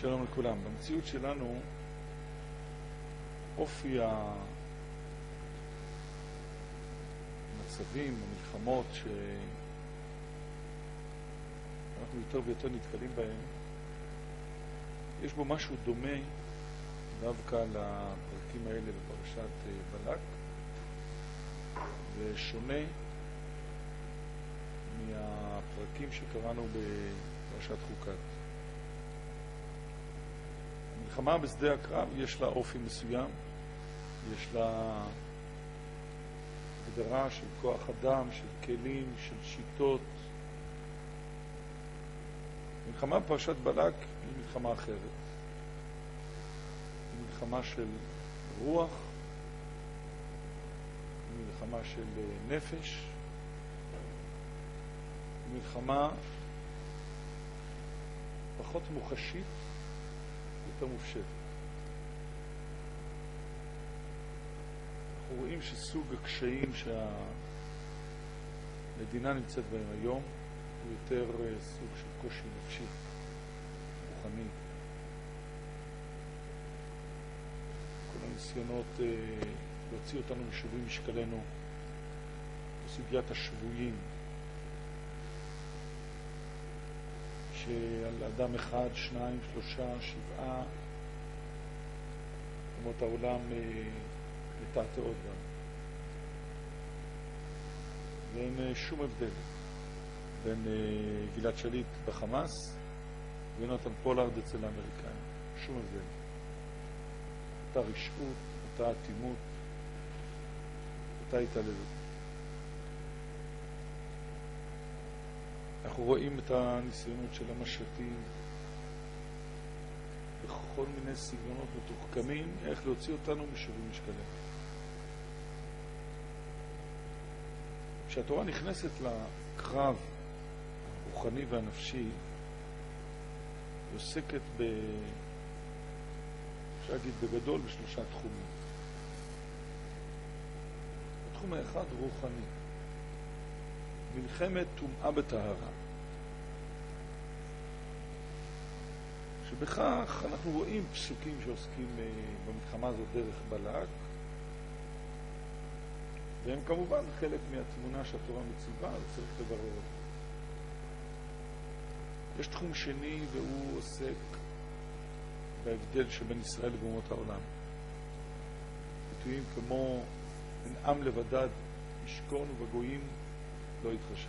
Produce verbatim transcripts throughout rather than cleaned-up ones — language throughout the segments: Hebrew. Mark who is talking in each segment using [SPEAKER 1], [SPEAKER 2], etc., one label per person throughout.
[SPEAKER 1] שלום לכולם. במציאות שלנו אופי המצבים, המלחמות שאנחנו יותר ויותר נתקלים בהם, יש בו משהו דומה דווקא לפרקים האלה בפרשת בלק, ושונה מהפרקים שקראנו בפרשת חוקת. המלחמה בשדה הקרב יש לה אופי מסוים, יש לה הגדרה של כוח אדם, של כלים, של שיטות. מלחמה בפרשת בלק היא מלחמה אחרת. היא מלחמה של רוח, היא מלחמה של נפש, היא מלחמה פחות מוחשית, יותר מופשטת. אנחנו רואים שסוג הקשיים שהמדינה נמצאת בהם היום הוא יותר סוג של קושי נפשי, רוחני. כל הניסיונות להוציא אותנו משבוי משקלנו, בסוגיית השבויים, שעל אדם אחד, שניים, שלושה, שבעה, אומות העולם לתעתעות גם. ואין שום הבדל בין גלעד שליט בחמאס ויונתן פולארד אצל האמריקאים. שום הבדל. אותה רשעות, אותה אטימות, אותה התעללות. אנחנו רואים את הניסיונות של המשטים בכל מיני סגנונות מתוחכמים איך להוציא אותנו משבוי משקלנו. כשהתורה נכנסת לקרב הרוחני והנפשי, היא עוסקת ב... אפשר להגיד בגדול בשלושה תחומים. התחום האחד רוחני. מלחמת טומאה בטהרה. שבכך אנחנו רואים פסוקים שעוסקים במלחמה הזאת דרך בלק, והם כמובן חלק מהתמונה שהתורה מציבה, וצריך לברר אותה. יש תחום שני והוא עוסק בהבדל שבין ישראל ואומות העולם. ביטויים כמו בין עם לבדד ישכון ובגויים לא יתחשב.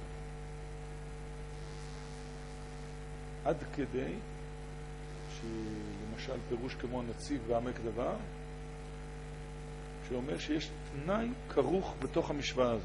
[SPEAKER 1] עד כדי שלמשל פירוש כמו הנציב בעמק דבר, שאומר שיש תנאי כרוך בתוך המשוואה הזאת.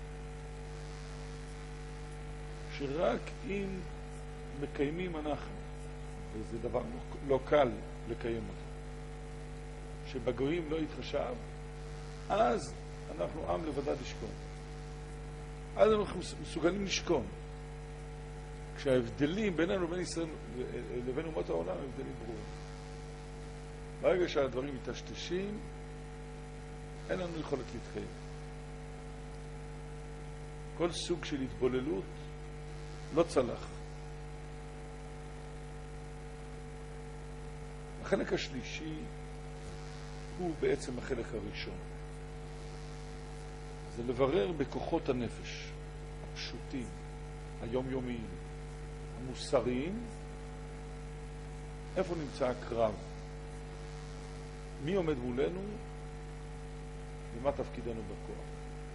[SPEAKER 1] שרק אם מקיימים אנחנו, וזה דבר לא קל לקיים אותו, שבגויים לא יתחשב, אז אנחנו עם לבדד ישכון. אז אנחנו מסוגלים לשכון. כשההבדלים בינינו לבין ישראל לבין אומות העולם הם הבדלים ברורים. ברגע שהדברים מתשתשים, אין לנו יכולת להתחייב. כל סוג של התבוללות לא צלח. החלק השלישי הוא בעצם החלק הראשון. זה לברר בכוחות הנפש, הפשוטים, היומיומיים, המוסריים, איפה נמצא הקרב, מי עומד מולנו ומה תפקידנו בכוח.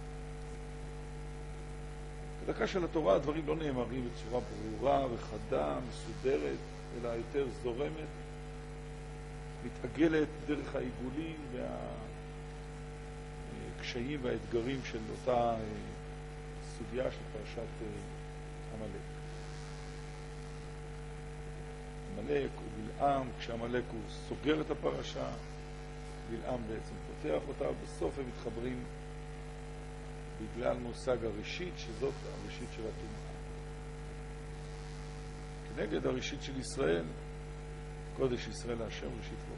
[SPEAKER 1] בדקה של התורה הדברים לא נאמרים בצורה ברורה וחדה, מסודרת, אלא יותר זורמת, מתעגלת דרך העיגולים והקשיים והאתגרים של אותה סוגיה של פרשת עמלק. עמלק הוא בלעם, כשעמלק הוא סוגר את הפרשה, בלעם בעצם פותח אותה, ובסוף הם מתחברים בגלל מושג הראשית, שזאת הראשית של הטומאה. כנגד הראשית של ישראל, קודש ישראל להשם ראשית לו.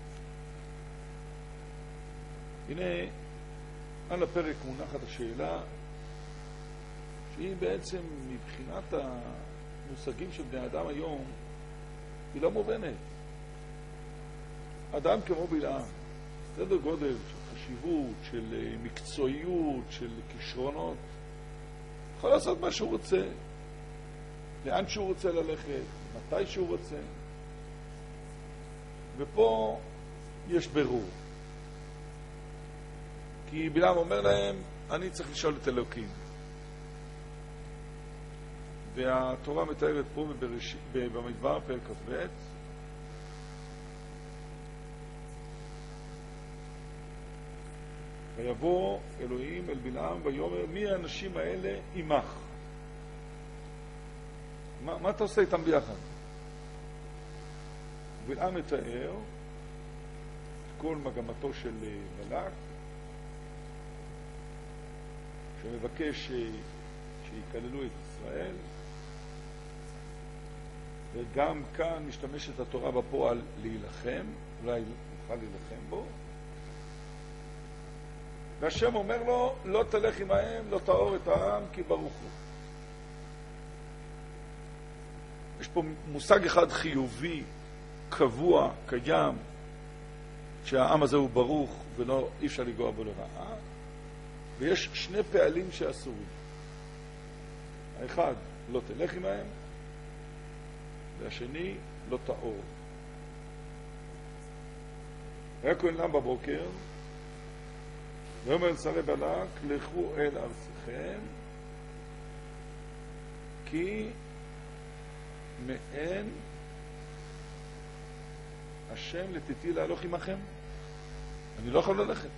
[SPEAKER 1] הנה, על הפרק מונחת השאלה, שהיא בעצם מבחינת המושגים של בני אדם היום, היא לא מובנת. אדם כמו בלעם, סדר גודל של חשיבות, של מקצועיות, של כישרונות, יכול לעשות מה שהוא רוצה, לאן שהוא רוצה ללכת, מתי שהוא רוצה. ופה יש ברור. כי בלעם אומר להם, אני צריך לשאול את אלוקים. והתורה מתארת פה במדבר פרק כ"ב, ויבוא אלוהים אל בלעם ויאמר, מי האנשים האלה עמך? מה, מה אתה עושה איתם ביחד? בלעם מתאר את כל מגמתו של בלק, שמבקש שיקללו את ישראל, וגם כאן משתמשת התורה בפועל להילחם, אולי נוכל להילחם בו, והשם אומר לו, לא תלך עמהם, לא תאור את העם, כי ברוך הוא. יש פה מושג אחד חיובי, קבוע, קיים, שהעם הזה הוא ברוך ולא אי אפשר לגוע בו לרעה, ויש שני פעלים שאסורים. האחד, לא תלך עמהם, והשני, לא תאור. היה כהן לם בבוקר, ואומר אל שרי בלק, לכו אל ארציכם, כי מעין השם לתיתי להלוך עמכם. אני לא יכול ללכת.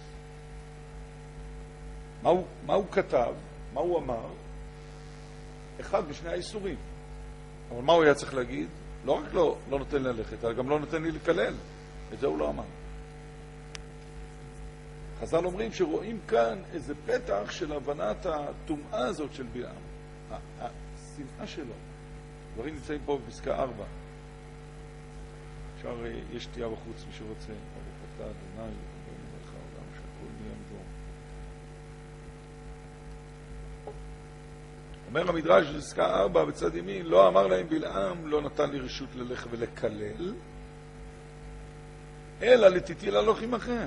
[SPEAKER 1] מה הוא, מה הוא כתב? מה הוא אמר? אחד משני האיסורים. אבל מה הוא היה צריך להגיד? לא רק לא, לא נותן ללכת, אלא גם לא נותן לי לקלל. את זה הוא לא אמר. חז"ל אומרים שרואים כאן איזה פתח של הבנת הטומאה הזאת של בלעם. השנאה שלו. דברים נמצאים פה בפסקה ארבע. אפשר, יש תהיה בחוץ, מי שרוצה. ברוך אתה אדוני, אלוהינו מלך העולם, שהכל נהיה מדור. אומר המדרש בפסקה ארבע בצד ימין, לא אמר להם בלעם, לא נתן לי רשות ללך ולקלל, אלא לתיתי להלוך עמכם.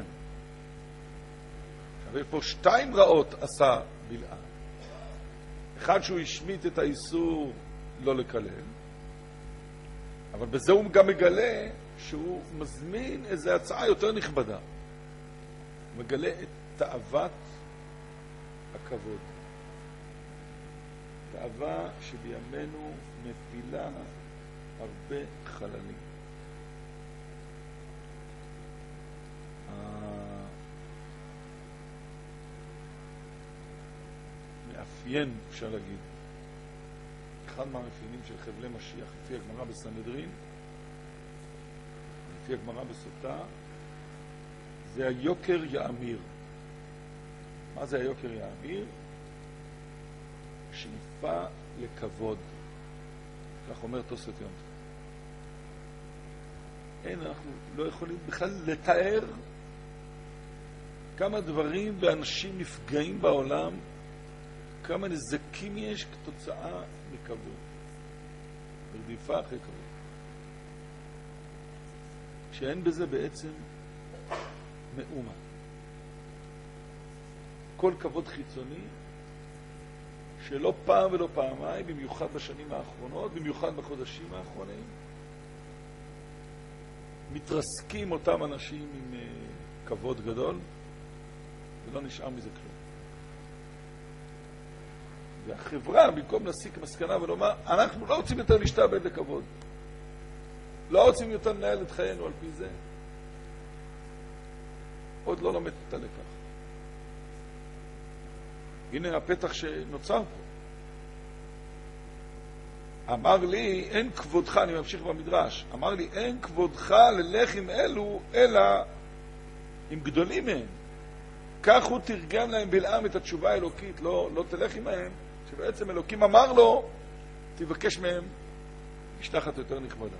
[SPEAKER 1] ופה שתיים רעות עשה בלעם. אחד שהוא השמיט את האיסור לא לקלל, אבל בזה הוא גם מגלה שהוא מזמין איזו הצעה יותר נכבדה. הוא מגלה את תאוות הכבוד. תאווה שבימינו מפילה הרבה חללים. מאפיין, אפשר להגיד, אחד מהמאפיינים של חבלי משיח, לפי הגמרא בסנהדרין, לפי הגמרא בסוטה, זה היוקר יאמיר. מה זה היוקר יאמיר? שאיפה לכבוד. כך אומר תוספות יום. אין, אנחנו לא יכולים בכלל לתאר כמה דברים ואנשים נפגעים בעולם, כמה נזקים יש כתוצאה מכבוד. ברדיפה אחרי כבוד. שאין בזה בעצם מאומה. כל כבוד חיצוני, שלא פעם ולא פעמיים, במיוחד בשנים האחרונות, במיוחד בחודשים האחרונים, מתרסקים אותם אנשים עם uh, כבוד גדול, ולא נשאר מזה כלום. והחברה, במקום להסיק מסקנה ולומר, אנחנו לא רוצים יותר להשתעבד לכבוד. לא רוצים יותר לנהל את חיינו על פי זה. עוד לא לומד את הלקח. הנה הפתח שנוצר פה. אמר לי, אין כבודך, אני ממשיך במדרש, אמר לי, אין כבודך ללך עם אלו, אלא עם גדולים מהם. כך הוא תרגם להם בלעם את התשובה האלוקית, לא, לא תלך עמהם, שבעצם אלוקים אמר לו, תבקש מהם משלחת יותר נכבדה.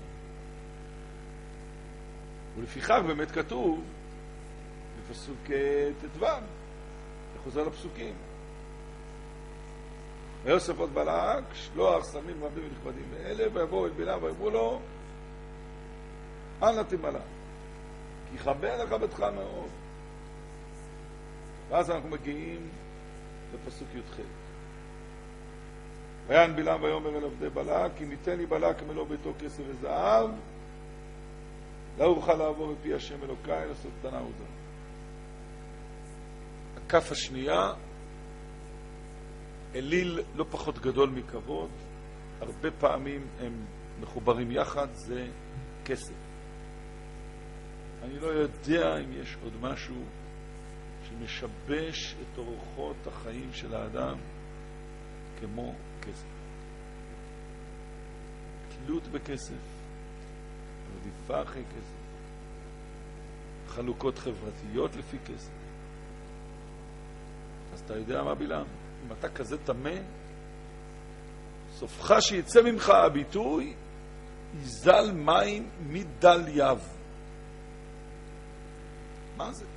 [SPEAKER 1] ולפיכך באמת כתוב, בפסוק ט"ו, וחוזר לפסוקים. ויוסף עוד בלק, שלוח סמים רבים ונכבדים מאלה, ויבואו אל בלעם ויאמרו לו, אל נא תמלא, כי יכבד לך ביתך מאוד. ואז אנחנו מגיעים לפסוק י"ח. ויען בלעם ויאמר אל עבדי בלק, אם ייתן לי בלק מלוא ביתו כסף וזהב, לא אוכל לעבור בפי השם אלוקיי לעשות קטנה וזר. הכף השנייה, אליל לא פחות גדול מכבוד, הרבה פעמים הם מחוברים יחד, זה כסף. אני לא יודע אם יש עוד משהו שמשבש את אורחות החיים של האדם כמו כסף. תלות בכסף, רדיפה אחרי כסף, חלוקות חברתיות לפי כסף. אז אתה יודע מה בלעם? אם אתה כזה תמה, סופך שיצא ממך הביטוי, יזל מים מדל יב. מה זה?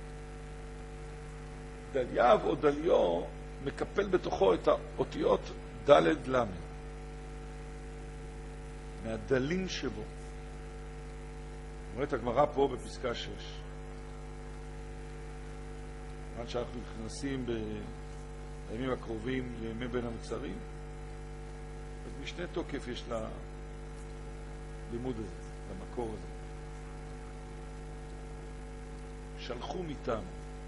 [SPEAKER 1] דל יב או דליו מקפל בתוכו את האותיות דלת למד. מהדלים שבו. אומרת הגמרא פה בפסקה שש. עד שאנחנו נכנסים בימים הקרובים לימי בין המצרים, אז משנה תוקף יש ללימוד הזה, למקור הזה. שלחו מטעם.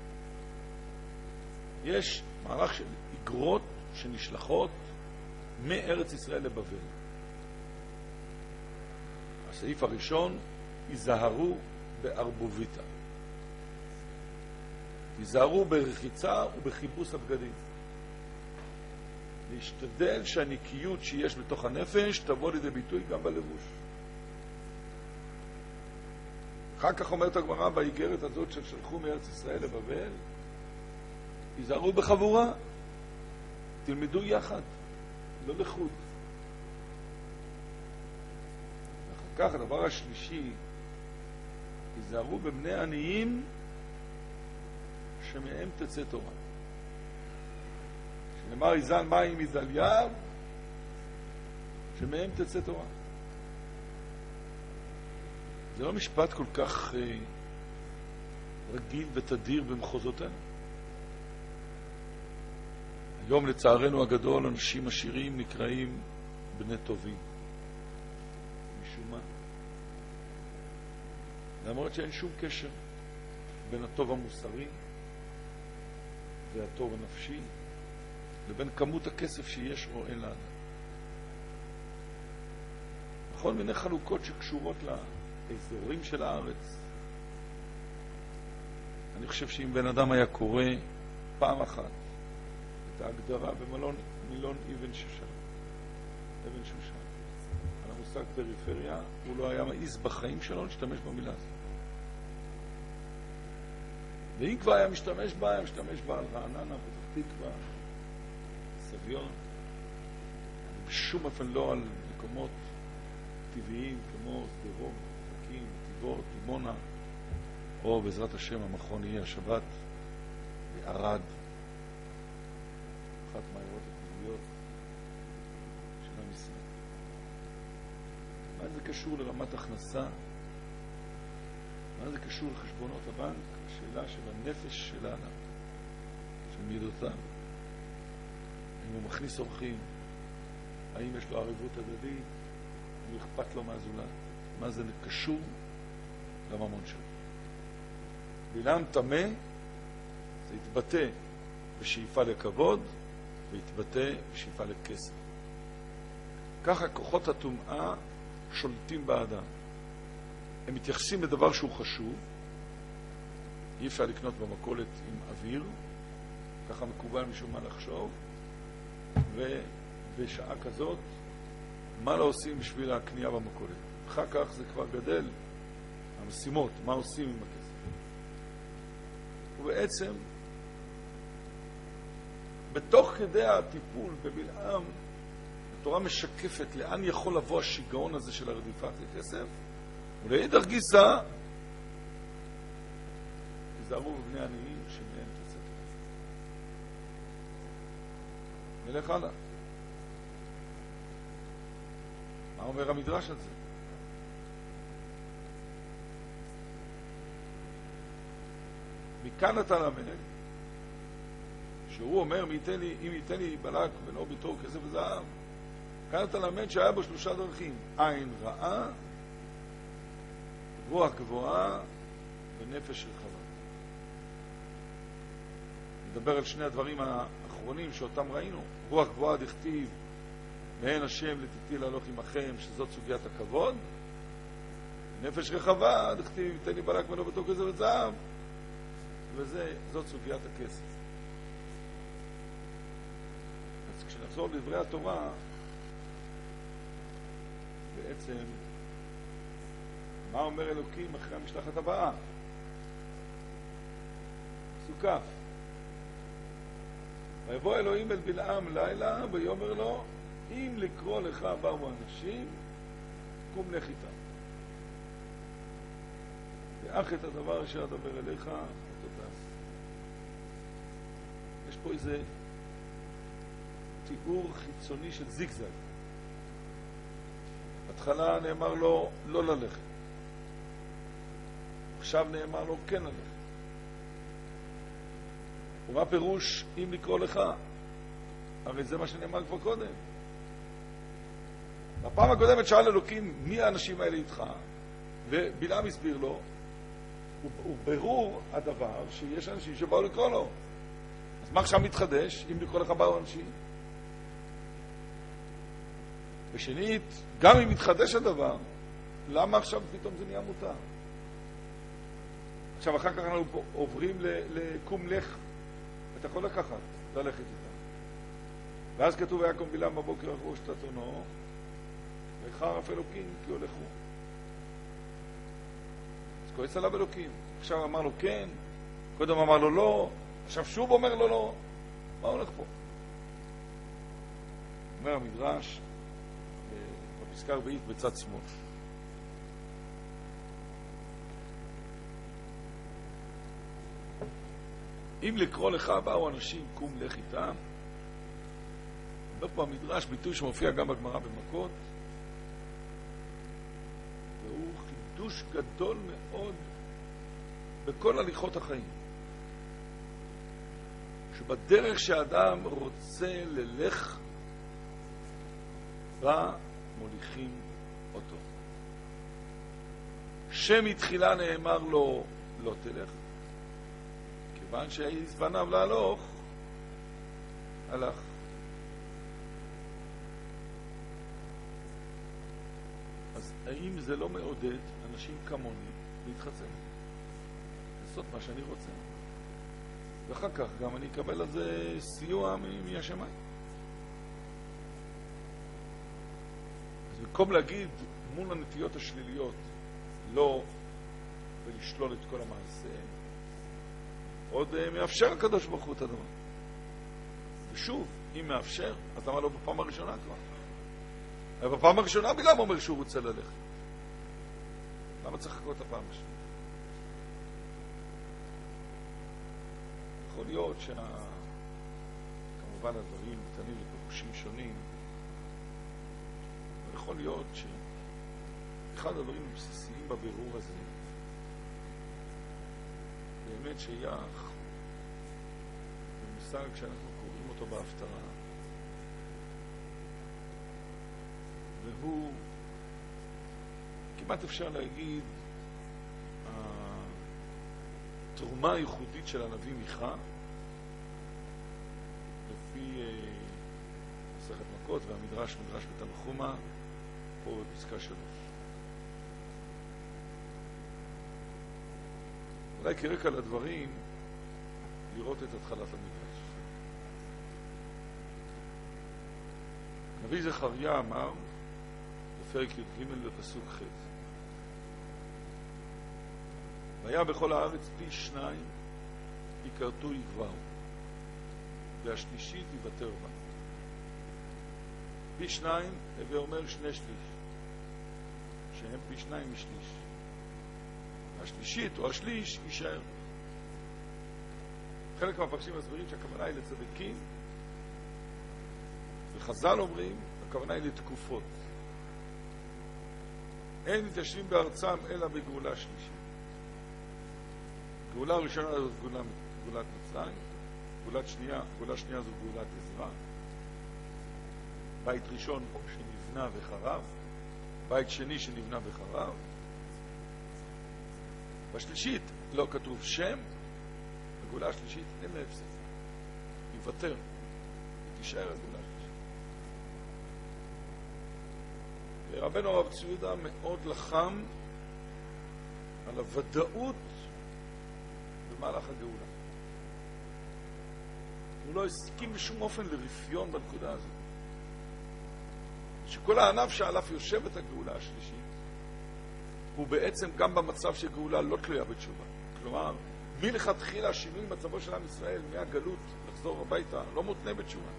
[SPEAKER 1] יש מערך של אגרות שנשלחות מארץ ישראל לבבל. הסעיף הראשון, יזהרו בערבוביתה. תיזהרו ברחיצה ובחיפוש הבגדים. להשתדל שהנקיות שיש בתוך הנפש תבוא לידי ביטוי גם בלבוש. אחר כך אומרת הגמרא באיגרת הזאת של שלחו מארץ ישראל לבבל, תיזהרו בחבורה, תלמדו יחד, לא לחוד. אחר כך הדבר השלישי, תיזהרו בבני עניים שמהם תצא תורה. שנאמר יזל מים יזל יב, שמהם תצא תורה. זה לא משפט כל כך אה, רגיל ותדיר במחוזותינו. היום לצערנו הגדול אנשים עשירים נקראים בני טובים. משום מה? למרות שאין שום קשר בין הטוב המוסרי והטוב הנפשי לבין כמות הכסף שיש או אין לאדם. בכל מיני חלוקות שקשורות לאזורים של הארץ. אני חושב שאם בן אדם היה קורא פעם אחת את ההגדרה במלון מילון אבן שושן, אבן שושן, על המושג פריפריה, הוא לא היה מעיז בחיים שלו להשתמש במילה הזאת. ואם כבר היה משתמש בה, היה משתמש בה על רעננה, פתח תקווה, סביון, בשום אופן לא על מקומות טבעיים כמו שדרות, אופקים, נתיבות, דימונה, או בעזרת השם המכון יהיה השבת בערד, אחת מהעיירות הטבעיות של עם ישראל. מה זה קשור לרמת הכנסה? מה זה קשור לחשבונות הבנק? השאלה של הנפש של האדם, של מידותיו. אם הוא מכניס אורחים, האם יש לו ערבות הדדית, אם אכפת לו מהזולת. מה זה קשור לממון שלו? בלעם תמה, זה יתבטא בשאיפה לכבוד, ויתבטא בשאיפה לכסף. ככה כוחות הטומאה שולטים באדם. הם מתייחסים לדבר שהוא חשוב, אי אפשר לקנות במכולת עם אוויר, ככה מקובל משום מה לחשוב, ובשעה כזאת, מה לא עושים בשביל הקנייה במכולת? אחר כך זה כבר גדל, המשימות, מה עושים עם הכסף. ובעצם, בתוך כדי הטיפול בבלעם, התורה משקפת לאן יכול לבוא השיגעון הזה של הרדיפת הכסף, ולהידך גיסא, תיזהרו בבני עניים שמהם תצא תורה. נלך הלאה. מה אומר המדרש על זה? מכאן אתה למד, שהוא אומר, מי ייתן לי, אם ייתן לי בלק ולא בתור כסף וזהב, כאן אתה למד שהיה בו שלושה דרכים, עין רעה, רוח גבוהה ונפש רחבה. נדבר על שני הדברים האחרונים שאותם ראינו. רוח גבוהה דכתיב, מעין השם לתיתי להלוך עמכם, שזאת סוגיית הכבוד. נפש רחבה דכתיב, תן לי בלק ולא בתור כסף וזהב, וזאת סוגיית הכסף. אז כשנחזור לדברי התורה, בעצם מה אומר אלוקים אחרי המשלחת הבאה? סוכף. ויבוא אלוהים אל בלעם לילה ויאמר לו, אם לקרוא לך באו אנשים, קום לך איתם. ואך את הדבר אשר אדבר אליך, תודה. יש פה איזה תיאור חיצוני של זיגזג. בהתחלה נאמר לו לא ללכת. עכשיו נאמר לו כן ללכת. ומה פירוש אם לקרוא לך? הרי זה מה שנאמר כבר קודם. בפעם הקודמת שאל אלוקים מי האנשים האלה איתך, ובלעם הסביר לו, הוא ברור הדבר שיש אנשים שבאו לקרוא לו. אז מה עכשיו מתחדש אם לקרוא לך באו אנשים? ושנית, גם אם מתחדש הדבר, למה עכשיו פתאום זה נהיה מותר? עכשיו אחר כך אנחנו פה עוברים לקום לך, אתה יכול לקחת, ללכת איתה. ואז כתוב ויקום בלעם בבוקר אחרו שתתונו, וחרף אלוקים כי הולכו. אז כועס עליו אלוקים. עכשיו אמר לו כן, קודם אמר לו לא, עכשיו שוב אומר לו לא. מה הולך פה? אומר המדרש בפסקה הרביעית בצד שמאל. אם לקרוא לך באו אנשים קום לך איתם, לא פה המדרש ביטוי שמופיע גם בגמרא במכות, והוא חידוש גדול מאוד בכל הליכות החיים, שבדרך שאדם רוצה ללך בה מוליכים אותו. שמתחילה נאמר לו לא תלך, כיוון שהעז בניו להלוך, הלך. אז האם זה לא מעודד אנשים כמוני להתחצן? לעשות מה שאני רוצה. ואחר כך גם אני אקבל על זה סיוע מהשמיים. אז במקום להגיד מול הנטיות השליליות לא ולשלול את כל המעשה, עוד מאפשר הקדוש ברוך הוא את הדבר. ושוב, אם מאפשר, אז למה לא בפעם הראשונה כבר? אבל בפעם הראשונה בלעם אומר שהוא רוצה ללכת. למה צריך לחכות את הפעם השנייה? יכול להיות שה... כמובן הדברים קטנים ופירושים שונים, אבל יכול להיות שאחד הדברים הבסיסיים בבירור הזה באמת שייך במושג שאנחנו קוראים אותו בהפטרה, והוא כמעט אפשר להגיד התרומה הייחודית של הנביא מיכה לפי מסכת מכות והמדרש מדרש בתנחומא פה בפסקה שלוש. אולי כרקע לדברים לראות את התחלת המדרש. נביא זכריה אמר בפרק י"ג בפסוק ח' והיה בכל הארץ פי שניים יכרתו יגברו והשלישית יוותר בה. פי שניים הווה אומר שני שליש שהם פי שניים משליש, השלישית או השליש יישאר. חלק מהפרשים מסבירים שהכוונה היא לצדיקים, וחז"ל אומרים הכוונה היא לתקופות. אין מתיישבים בארצם אלא בגאולה שלישית. גאולה הראשונה זאת גאולה, גאולת מצרים, גאולת שנייה, גאולה שנייה זאת גאולת עזרא, בית ראשון שנבנה וחרב, בית שני שנבנה וחרב, בשלישית לא כתוב שם, בגאולה השלישית אין לה הפסק, יוותר, היא תישאר הגאולה השלישית. ורבנו הרב צבי יהודה מאוד לחם על הוודאות במהלך הגאולה. הוא לא הסכים בשום אופן לרפיון בנקודה הזאת. שכל הענף שעליו יושבת הגאולה השלישית, הוא בעצם גם במצב שגאולה לא תלויה בתשובה. כלומר, מלכתחילה השינוי מצבו של עם ישראל מהגלות לחזור הביתה לא מותנה בתשובה.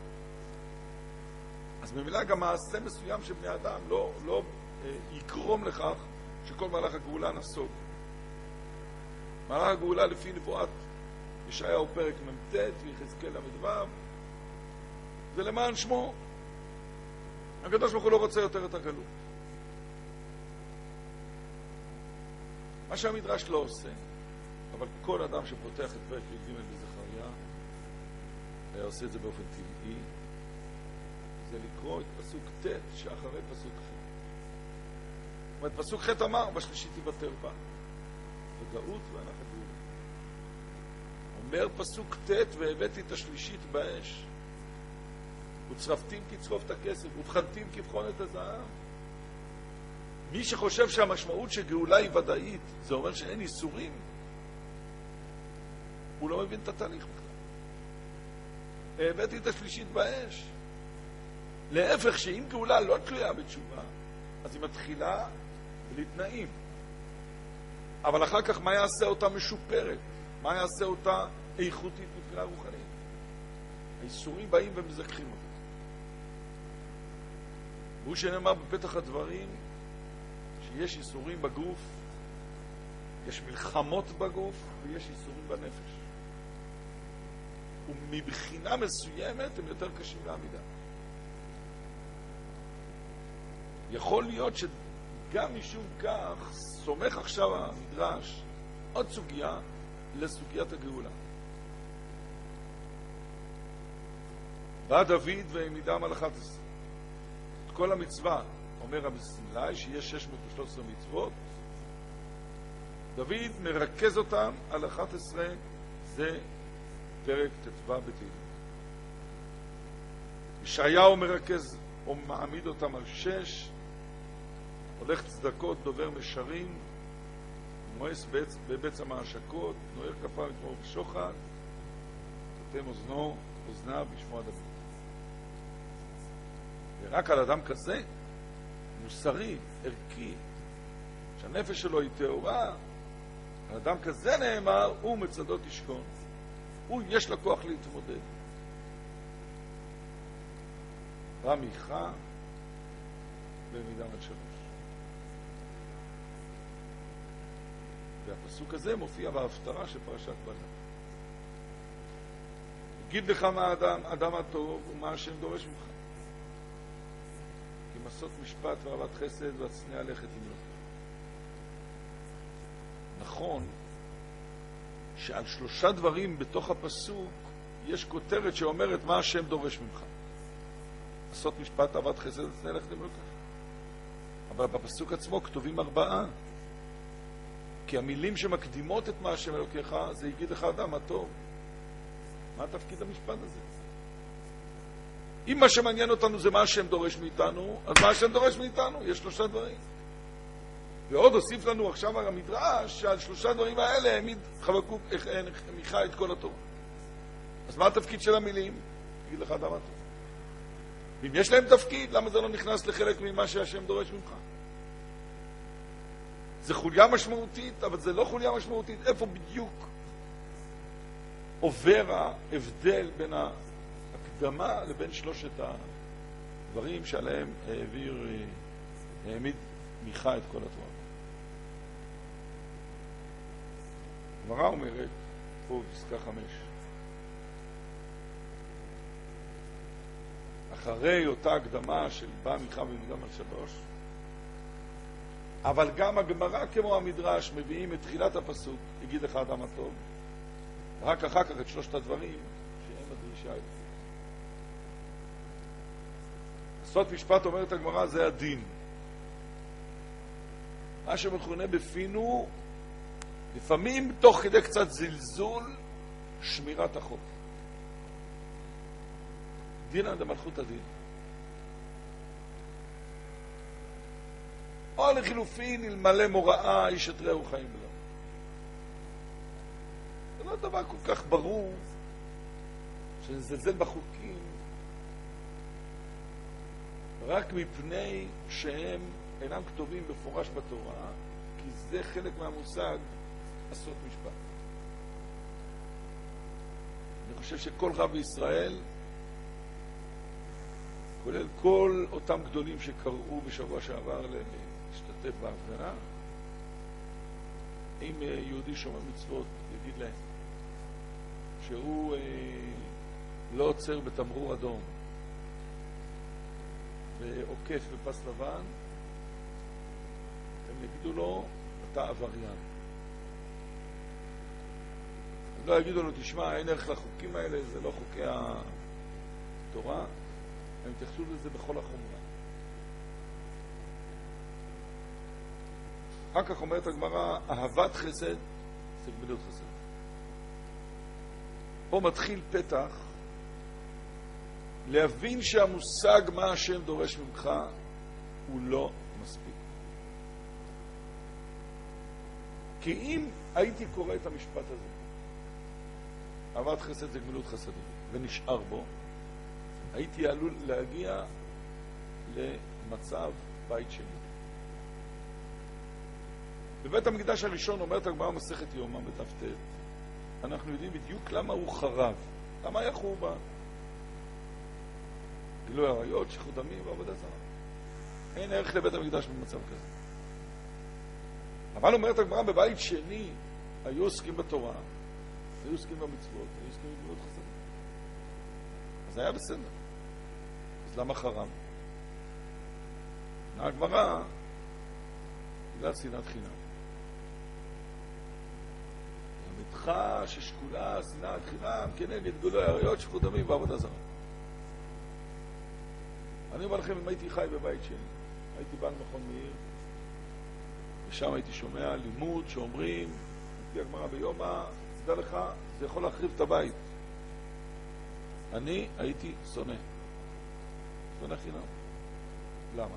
[SPEAKER 1] אז ממילא גם מעשה מסוים של בני אדם לא, לא אה, יגרום לכך שכל מהלך הגאולה נסוג. מהלך הגאולה לפי נבואת ישעיהו פרק מ"ט ויחזקאל למ"ו זה למען שמו. הקדוש ברוך הוא לא רוצה יותר את הגלות. מה שהמדרש לא עושה, אבל כל אדם שפותח את פרק י"ג בזכריה היה עושה את זה באופן טבעי, זה לקרוא את פסוק ט' שאחרי פסוק ח'. זאת אומרת, פסוק ח' אמר, בשלישית תיוותר בה ודאות והנחת גאולה. אומר פסוק ט' והבאתי את השלישית באש, וצרפתים כצרוף את הכסף, ובחנתים כבחון את הזהב. מי שחושב שהמשמעות שגאולה היא ודאית, זה אומר שאין איסורים, הוא לא מבין את התהליך בכלל. הבאתי את השלישית באש. להפך, שאם גאולה לא תלויה בתשובה, אז היא מתחילה בלי תנאים. אבל אחר כך מה יעשה אותה משופרת? מה יעשה אותה איכותית מבחינה רוחנית? האיסורים באים ומזכחים אותה. והוא שנאמר בפתח הדברים שיש איסורים בגוף, יש מלחמות בגוף ויש איסורים בנפש. ומבחינה מסוימת הם יותר קשים לעמידה. יכול להיות שגם משום כך סומך עכשיו המדרש עוד סוגיה לסוגיית הגאולה. בא דוד והעמידם על אחת עשרה. את כל המצווה, אומר רבי סמלי, שיש שש מאות ושלוש עשרה מצוות, דוד מרכז אותם על אחת עשרה, זה פרק ט"ו בתהילים. ישעיהו מרכז או מעמיד אותם על שש, הולך צדקות, דובר משרים, מואס בבצע מהשקות, נוער כפר לתמור בשוחד, תותם אוזנו, אוזניו בשמוע דוד. ורק על אדם כזה, מוסרי, ערכי, שהנפש שלו היא טהורה, על אדם כזה נאמר, הוא מצדו תשכון. הוא יש לו כוח להתמודד. בא מיכה במידה עד שלוש. והפסוק הזה מופיע בהפטרה של פרשת בלק. יגיד לך מה האדם, אדם הטוב ומה השם דורש ממך. כי מסות משפט ואהבת חסד והצניעה לכת ימלוך. נכון שעל שלושה דברים בתוך הפסוק יש כותרת שאומרת מה השם דורש ממך. מסות משפט, אהבת חסד והצניעה לכת ימלוך. אבל בפסוק עצמו כתובים ארבעה. כי המילים שמקדימות את מה השם אלוקיך זה יגיד לך אדם הטוב. מה תפקיד המשפט הזה? אם מה שמעניין אותנו זה מה השם דורש מאיתנו, אז מה השם דורש מאיתנו? יש שלושה דברים. ועוד הוסיף לנו עכשיו על המדרש שעל שלושה דברים האלה העמיד חבקוק מיכה את כל התורה. אז מה התפקיד של המילים? יגיד לך אדם הטוב. ואם יש להם תפקיד, למה זה לא נכנס לחלק ממה שהשם דורש ממך? זה חוליה משמעותית, אבל זה לא חוליה משמעותית. איפה בדיוק עובר ההבדל בין ההקדמה לבין שלושת הדברים שעליהם העביר, העמיד מיכה את כל התורה? הגמרא אומרת, פה פסקה חמש, אחרי אותה הקדמה של בא מיכה במקדם על שלוש, אבל גם הגמרא כמו המדרש מביאים את תחילת הפסוק, יגיד לך אדם הטוב, רק אחר כך את שלושת הדברים שהם הדרישה את זה. סוד משפט אומרת הגמרא זה הדין. מה שמכונה בפינו, לפעמים תוך כדי קצת זלזול, שמירת החוק. דינא דמלכות הדין. או לחילופין, אלמלא מוראה, איש את רעהו חיים בלעו. זה לא דבר כל כך ברור שנזלזל בחוקים רק מפני שהם אינם כתובים בפורש בתורה, כי זה חלק מהמושג עשות משפט. אני חושב שכל רב בישראל, כולל כל אותם גדולים שקראו בשבוע שעבר להשתתף בהפגנה, אם יהודי שומע מצוות יגיד להם שהוא אה, לא עוצר בתמרור אדום ועוקף בפס לבן, הם יגידו לו, אתה עבריין. אז לא יגידו לו, תשמע, אין ערך לחוקים האלה, זה לא חוקי התורה, הם יתייחסו לזה בכל החומרה. אחר כך אומרת הגמרא, אהבת חסד זה גמילות חסד. פה מתחיל פתח להבין שהמושג מה השם דורש ממך הוא לא מספיק. כי אם הייתי קורא את המשפט הזה, אהבת חסד זה גמילות חסדים, ונשאר בו, הייתי עלול להגיע למצב בית שני. בבית המקדש הראשון אומרת הגמרא מסכת יומא בדף ט', אנחנו יודעים בדיוק למה הוא חרב, למה היה חורבן. גילוי עריות, שפיכות דמים ועבודה זרה. אין ערך לבית המקדש במצב כזה. אבל אומרת הגמרא בבית שני היו עוסקים בתורה, היו עוסקים במצוות, היו עוסקים בגמילות חסדים. אז היה בסדר. אז למה חרם? הגמרא בגלל שנאת חינם. עמדך ששקולה שנאת חינם כנגד גילוי עריות, שפיכות דמים ועבודה זרה. אני אומר לכם, אם הייתי חי בבית שלי, הייתי בא למכון מאיר, ושם הייתי שומע לימוד שאומרים, לפי הגמרא ביומא, תדע לך, זה יכול להחריב את הבית. אני הייתי שונא. שונא חינם. למה?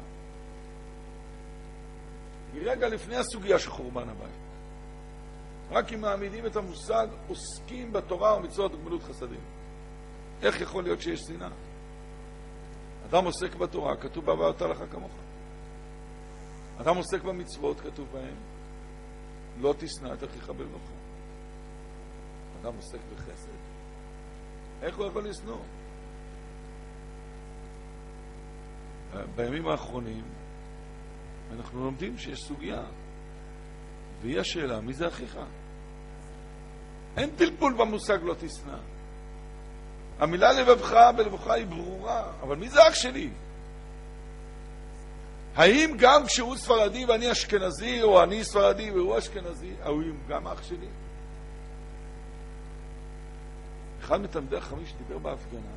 [SPEAKER 1] כי רגע לפני הסוגיה של חורבן הבית. רק אם מעמידים את המושג, עוסקים בתורה ומצוות וגמילות חסדים. איך יכול להיות שיש שנאה? אדם עוסק בתורה, כתוב בה ואהבת לך כמוך. אדם עוסק במצוות, כתוב בהם, לא תשנא את אחיך בלבבך. אדם עוסק בחסד, איך הוא יכול לשנוא? בימים האחרונים אנחנו לומדים שיש סוגיה, והיא השאלה, מי זה אחיך? אין פלפול במושג לא תשנא. המילה לבבך בלבבך היא ברורה, אבל מי זה אח שלי? האם גם כשהוא ספרדי ואני אשכנזי, או אני ספרדי והוא אשכנזי, האם גם אח שלי? אחד מתלמידי החכמים שדיבר בהפגנה,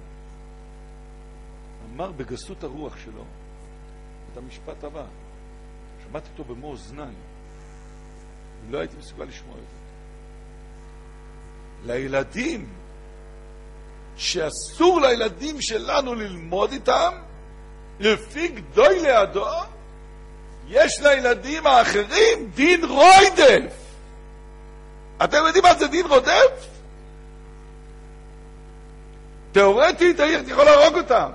[SPEAKER 1] אמר בגסות הרוח שלו את המשפט הבא, שמעתי אותו במו אוזניי, ולא הייתי מסוגל לשמוע את זה. לילדים, שאסור לילדים שלנו ללמוד איתם, לפי גדוי לידו, יש לילדים האחרים דין רוידף. אתם יודעים מה זה דין רודף? תיאורטית, היית יכול להרוג אותם.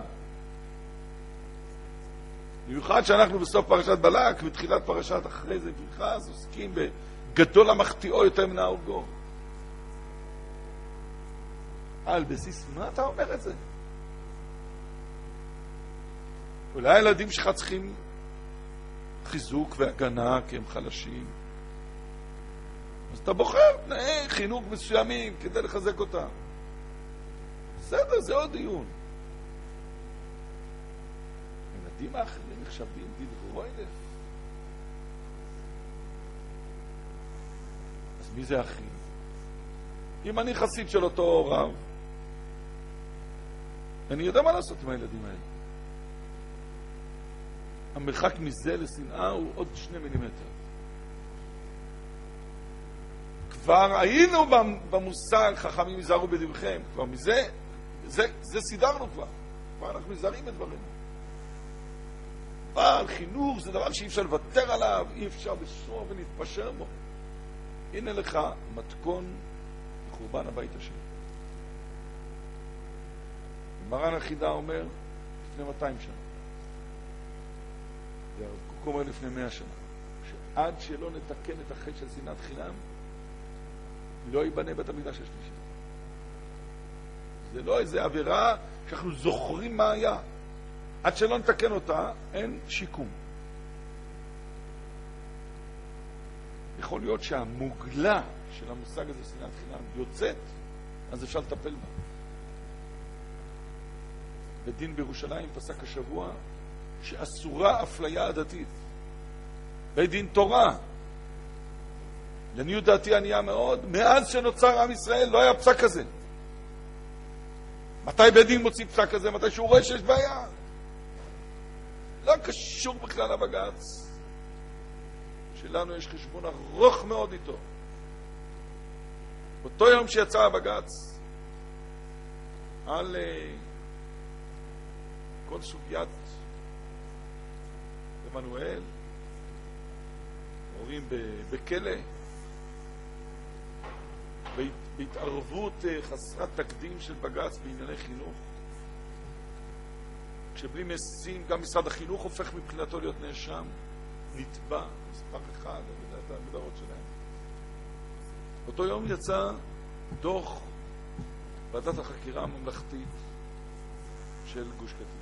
[SPEAKER 1] במיוחד שאנחנו בסוף פרשת בלק, בתחילת פרשת אחרי זה פנחס, עוסקים בגדול המחטיאו יותר מן ההורגו. על בסיס מה אתה אומר את זה? אולי הילדים שלך צריכים חיזוק והגנה כי הם חלשים. אז אתה בוחר תנאי חינוך מסוימים כדי לחזק אותם. בסדר, זה עוד דיון. ילדים האחרים נחשבים דין רוידף. מי זה אחי? אם אני חסיד של אותו רב, אני יודע מה לעשות עם הילדים האלה. המרחק מזה לשנאה הוא עוד שני מילימטר. כבר היינו במושג חכמים יזהרו בדבריכם, כבר מזה, זה, זה סידרנו כבר. כבר אנחנו מזהרים את דברינו. אבל חינוך זה דבר שאי אפשר לוותר עליו, אי אפשר לשמור ולהתפשר בו. הנה לך מתכון לחורבן הבית השני. מרן החידה אומר לפני מאתיים שנה. והרב קוק אומר לפני מאה שנה. שעד שלא נתקן את החטא של שנאת חינם, לא ייבנה בית המקדש השלישי. זה לא איזה עבירה שאנחנו זוכרים מה היה. עד שלא נתקן אותה, אין שיקום. יכול להיות שהמוגלה של המושג הזה שנאת חינם יוצאת, אז אפשר לטפל בה. בדין בירושלים פסק השבוע שאסורה אפליה עדתית. בית דין תורה. לעניות דעתי ענייה מאוד, מאז שנוצר עם ישראל לא היה פסק כזה. מתי בית דין מוציא פסק כזה? מתי שהוא רואה שיש בעיה. לא קשור בכלל לבג"ץ. שלנו יש חשבון ארוך מאוד איתו. באותו יום שיצא הבג"ץ על uh, כל סוגיית עמנואל, הורים בכלא, בהתערבות uh, חסרת תקדים של בג"ץ בענייני חינוך, כשבלי משים, גם משרד החינוך הופך מבחינתו להיות נאשם, נתבע, מספר אחד, את ההגדרות שלהם. באותו יום יצא דוח ועדת החקירה הממלכתית של גוש קטיף.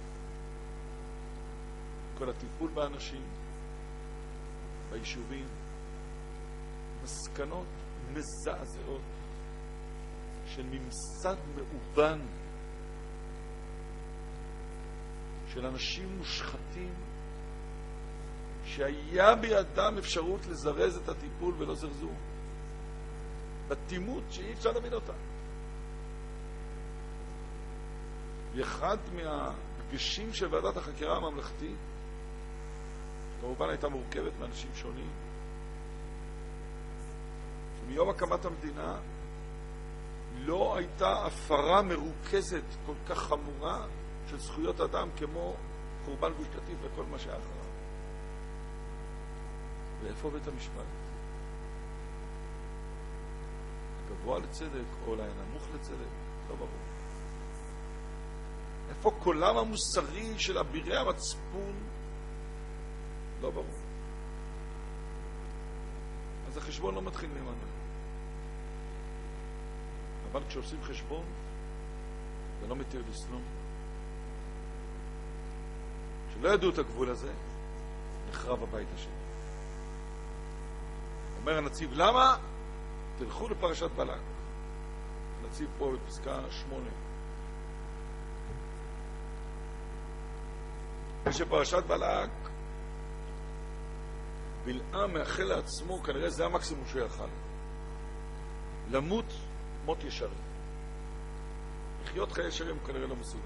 [SPEAKER 1] כל הטיפול באנשים, ביישובים, מסקנות מזעזעות של ממסד מאובן של אנשים מושחתים שהיה בידם אפשרות לזרז את הטיפול ולא זרזו. בתימות שאי אפשר להבין אותה. ואחד מהפגשים של ועדת החקירה הממלכתית, כמובן הייתה מורכבת מאנשים שונים, שמיום הקמת המדינה לא הייתה הפרה מרוכזת כל כך חמורה של זכויות אדם כמו חורבן גוש קטיף וכל מה שהיה אחריו. ואיפה בית המשפט? הגבוה לצדק או אולי הנמוך לצדק? לא ברור. איפה קולם המוסרי של אבירי המצפון? לא ברור. אז החשבון לא מתחיל ממנו. אבל כשעושים חשבון, זה לא מתיר לסלום. כשלא ידעו את הגבול הזה, נחרב הבית השני. אומר הנציב, למה? תלכו לפרשת בלק. הנציב פה בפסקה שמונה. כשפרשת בלק, בלעם מאחל לעצמו, כנראה זה המקסימום שהוא יכל. למות מות ישרים. לחיות חיי ישרים הוא כנראה לא מסוגל.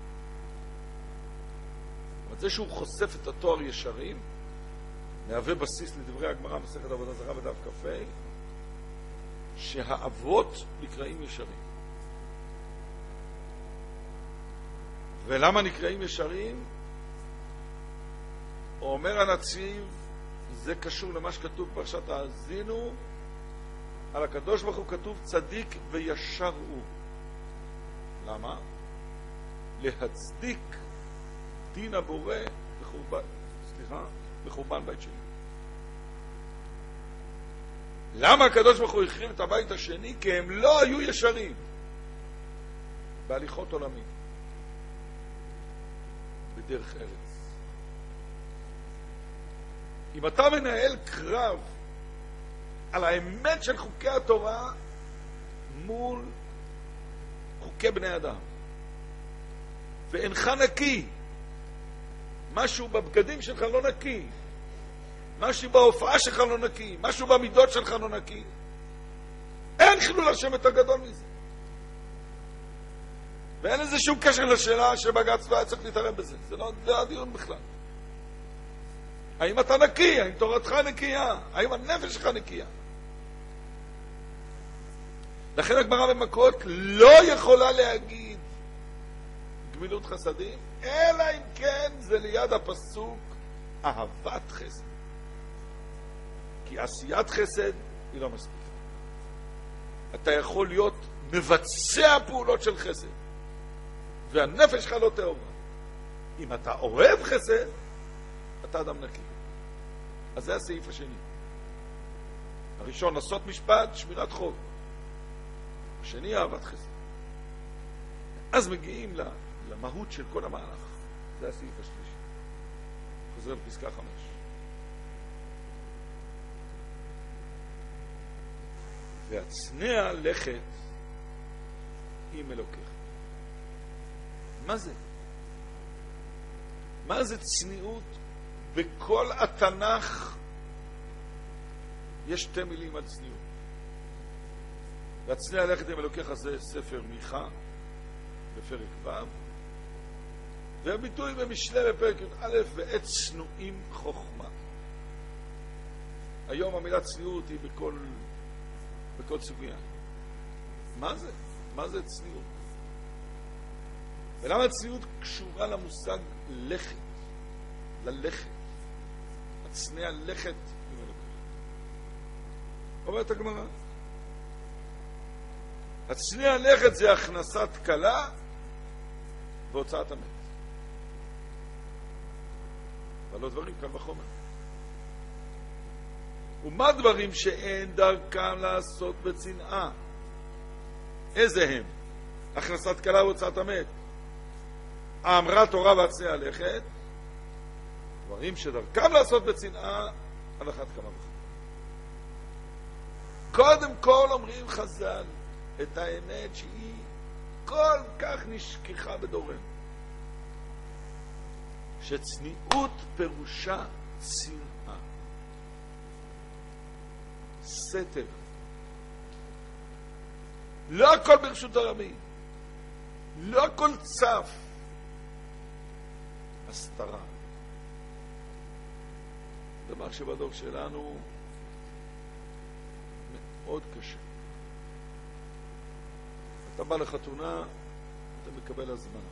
[SPEAKER 1] אבל זה שהוא חושף את התואר ישרים, מהווה בסיס לדברי הגמרא מסכת עבודה זרה בדף כ"ה, שהאבות נקראים ישרים. ולמה נקראים ישרים? אומר הנציב, זה קשור למה שכתוב בפרשת האזינו, על הקדוש ברוך הוא כתוב צדיק וישר הוא. למה? להצדיק דין הבורא בחורבן, סליחה, בחורבן בית שני. למה הקדוש ברוך הוא החריב את הבית השני? כי הם לא היו ישרים בהליכות עולמי בדרך ארץ. אם אתה מנהל קרב על האמת של חוקי התורה מול חוקי בני אדם ואינך נקי, משהו בבגדים שלך לא נקי, משהו בהופעה שלך לא נקי, משהו במידות שלך לא נקי, חילול השם יותר גדול מזה. ואין לזה שום קשר לשאלה שבג"ץ לא היה צריך להתערב בזה. זה לא, לא הדיון בכלל. האם אתה נקי? האם תורתך נקייה? האם הנפש שלך נקייה? לכן הגמרא במכות לא יכולה להגיד גמילות חסדים, אלא אם כן זה ליד הפסוק אהבת חסד. כי עשיית חסד היא לא מספיק. אתה יכול להיות מבצע פעולות של חסד, והנפש שלך לא טהורה. אם אתה אוהב חסד, אתה אדם נקי. אז זה הסעיף השני. הראשון, לעשות משפט, שמירת חוק. השני, אהבת חסד. אז מגיעים למהות של כל המהלך. זה הסעיף השלישי. חוזר לפסקה חמש. והצנע לכת עם אלוקיך. מה זה? מה זה צניעות? בכל התנ"ך יש שתי מילים על צניעות. והצנע לכת עם אלוקיך זה ספר מיכה בפרק ו', והביטוי במשלי בפרק י"א, ועת צנועים חוכמה. היום המילה צניעות היא בכל בכל סוגיה. מה זה? מה זה צניעות? ולמה הצניעות קשורה למושג לכת? ללכת. הצנע לכת עם אלוקיך. אומרת הגמרא, הצנע לכת זה הכנסת כלה והוצאת המת. אבל לא דברים כאן בחומר. ומה דברים שאין דרכם לעשות בצנעה? איזה הם? הכנסת כלה והוצאת המת. האמרה תורה והצנע לכת, דברים שדרכם לעשות בצנעה, על אחת כמה וכמה. קודם כל אומרים חז"ל את האמת שהיא כל כך נשכחה בדורנו, שצניעות פירושה צנעה, סתר. לא הכל ברשות הרבים, לא הכל צף, הסתרה. דבר שבדור שלנו מאוד קשה. אתה בא לחתונה, אתה מקבל הזמנה.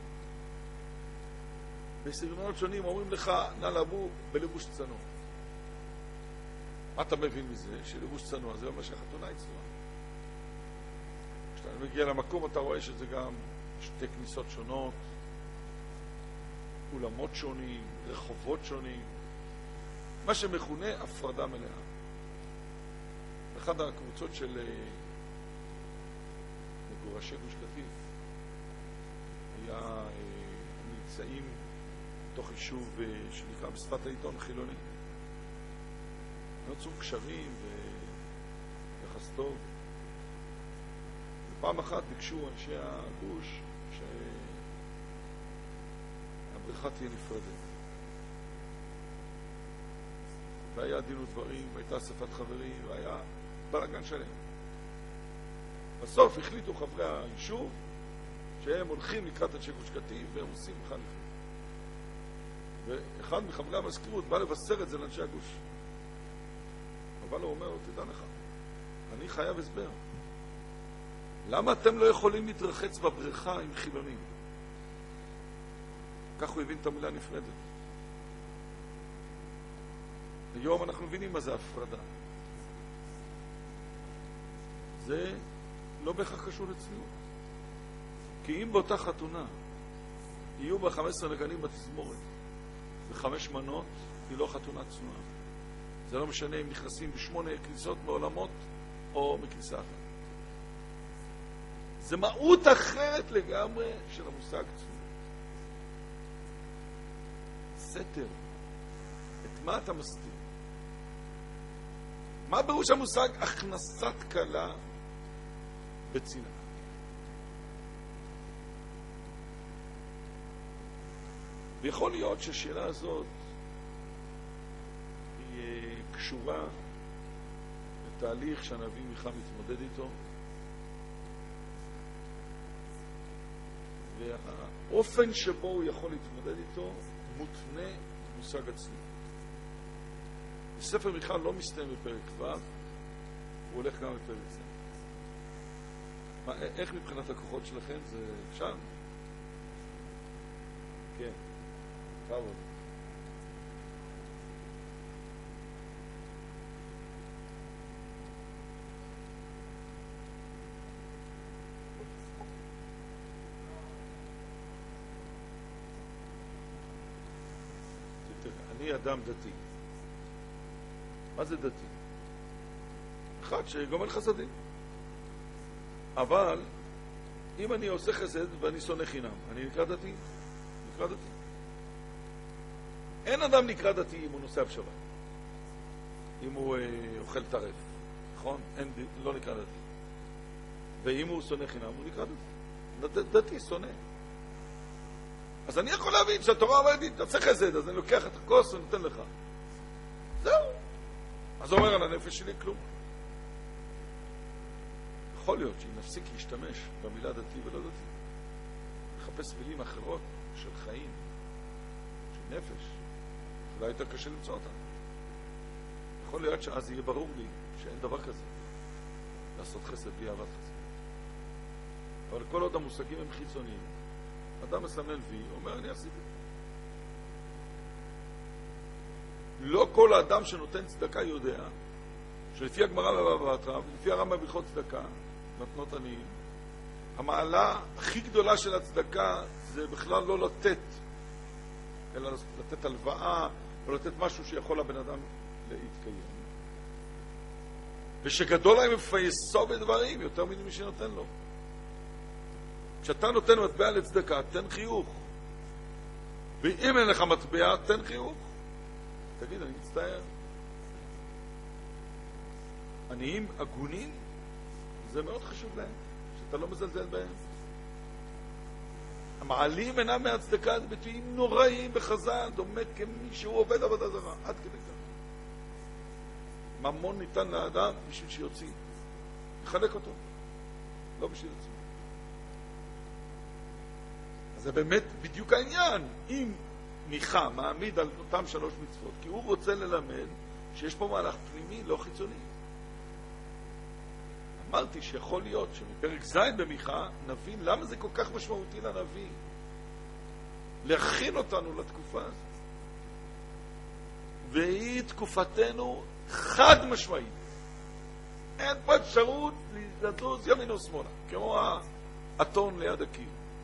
[SPEAKER 1] בסגנונות שונים אומרים לך, נא לבוא בלבוש צנוע. מה אתה מבין מזה? שלבוש צנוע זה אומר שהחתונה היא צנועה. כשאתה מגיע למקום אתה רואה שזה גם שתי כניסות שונות, אולמות שונים, רחובות שונים, מה שמכונה הפרדה מלאה. אחד הקבוצות של מגורשי גוש קטיף היה נמצאים תוך יישוב שנקרא בשפת העיתון חילוני. נוצרו קשרים ויחס טוב. ופעם אחת ביקשו אנשי הגוש שהבריכה תהיה נפרדת. והיה דין ודברים, והייתה אספת חברים, והיה בלגן שלם. בסוף החליטו חברי היישוב שהם הולכים לקראת אנשי גוש קטיף והם עושים חליפה. ואחד מחברי המזכירות בא לבשר את זה לאנשי הגוש. אבל הוא אומר, תדע לך, אני חייב הסבר. למה אתם לא יכולים להתרחץ בבריכה עם חילונים? כך הוא הבין את המילה נפרדת. היום אנחנו מבינים מה זה הפרדה. זה לא בהכרח קשור לצניעות. כי אם באותה חתונה יהיו בה חמש עשרה נגנים בתזמורת וחמש מנות, היא לא חתונה צנועה. זה לא משנה אם נכנסים בשמונה כניסות מעולמות או מכניסה אחת. זה מהות אחרת לגמרי של המושג צניעות. סתר. את מה אתה מסתיר? מה פירוש המושג הכנסת כלה בצנעה? ויכול להיות שהשאלה הזאת היא קשורה לתהליך שהנביא מיכה מתמודד איתו והאופן שבו הוא יכול להתמודד איתו מותנה במושג עצמי. ספר מיכה לא מסתיים בפרק ו', הוא הולך גם בפרק זה. מה, איך מבחינת הכוחות שלכם זה אפשר? כן, טוב. אני אדם דתי. מה זה דתי? אחד שגומל חסדים. אבל אם אני עושה חסד ואני שונא חינם, אני נקרא דתי? נקרא דתי. אין אדם נקרא דתי אם הוא נוסע בשבת. אם הוא אה, אוכל טרף. נכון? אין, לא נקרא דתי. ואם הוא שונא חינם, הוא נקרא דתי. ד, דתי, שונא. אז אני יכול להבין שהתורה אומרת לי, תעשה חסד, אז אני לוקח את הכוס ונותן לך. זהו. אז אומר על הנפש שלי כלום. יכול להיות שאם נפסיק להשתמש במילה דתי ולא דתי, לחפש מילים אחרות של חיים, של נפש, אולי יותר קשה למצוא אותם. יכול להיות שאז יהיה ברור לי שאין דבר כזה, לעשות חסד בלי אהבת חסד. אבל כל עוד המושגים הם חיצוניים, אדם מסמל וי, אומר אני עשיתי. לא כל האדם שנותן צדקה יודע שלפי הגמרא בבבא בתרא ולפי הרמב"ם בהלכות צדקה נותנות עניים, המעלה הכי גדולה של הצדקה זה בכלל לא לתת, אלא לתת הלוואה או לתת משהו שיכול לבן אדם להתקיים, ושגדול להם מפייסו בדברים יותר ממי שנותן לו. כשאתה נותן מטבע לצדקה, תן חיוך. ואם אין לך מטבע, תן חיוך. תגיד, אני מצטער. עניים הגונים, זה מאוד חשוב להם, שאתה לא מזלזל בהם. המעלים אינם מהצדקה, זה ביטויים נוראים בחז"ל, דומה כמי שהוא עובד עבודה זרה, עד כדי כך. ממון ניתן לאדם בשביל שיוציא. יחלק אותו, לא בשביל עצמו. אז זה באמת בדיוק העניין. אם מיכה מעמיד על אותם שלוש מצוות, כי הוא רוצה ללמד שיש פה מהלך פנימי, לא חיצוני. אמרתי שיכול להיות שמפרק ז' במיכה נבין למה זה כל כך משמעותי לנביא. להכין אותנו לתקופה הזאת. והיא תקופתנו חד משמעית. אין פה אפשרות לזוז ימין או שמאלה, כמו האתון ליד הקיר.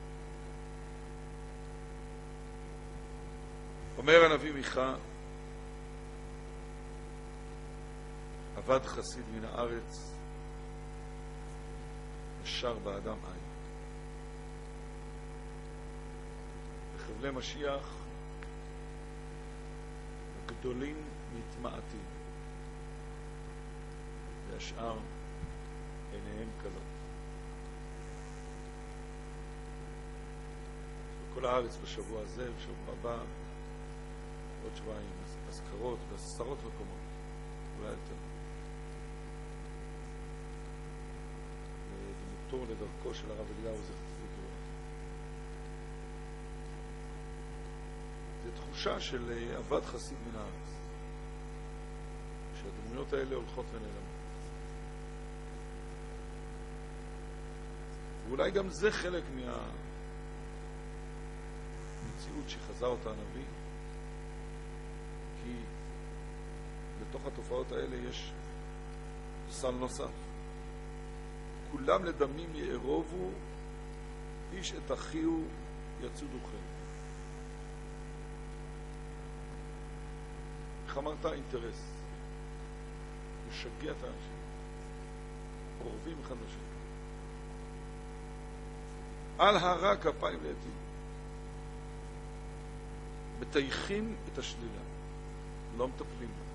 [SPEAKER 1] אומר הנביא מיכה, עבד חסיד מן הארץ, ישר באדם עין. בחבלי משיח, הגדולים מתמעטים, והשאר עיניהם כלות. בכל הארץ בשבוע הזה, בשבוע הבא, עוד שבועיים, אזכרות בעשרות מקומות, אולי יותר. דמותו לדרכו של הרב אליהו זכר צדיק לברכה. זו תחושה של עבד חסיד מן הארץ, שהדמויות האלה הולכות ונעלמות. ואולי גם זה חלק מהמציאות שחזה אותה הנביא, כי בתוך התופעות האלה יש סל נוסף. כולם לדמים יערובו, איש את אחיו יצודו חן. איך אמרת? אינטרס. משגע את האנשים. עורבים אחד לשני. על הרע כפיים לעתים. מטייחים את השלילה. לא מטפלים בה.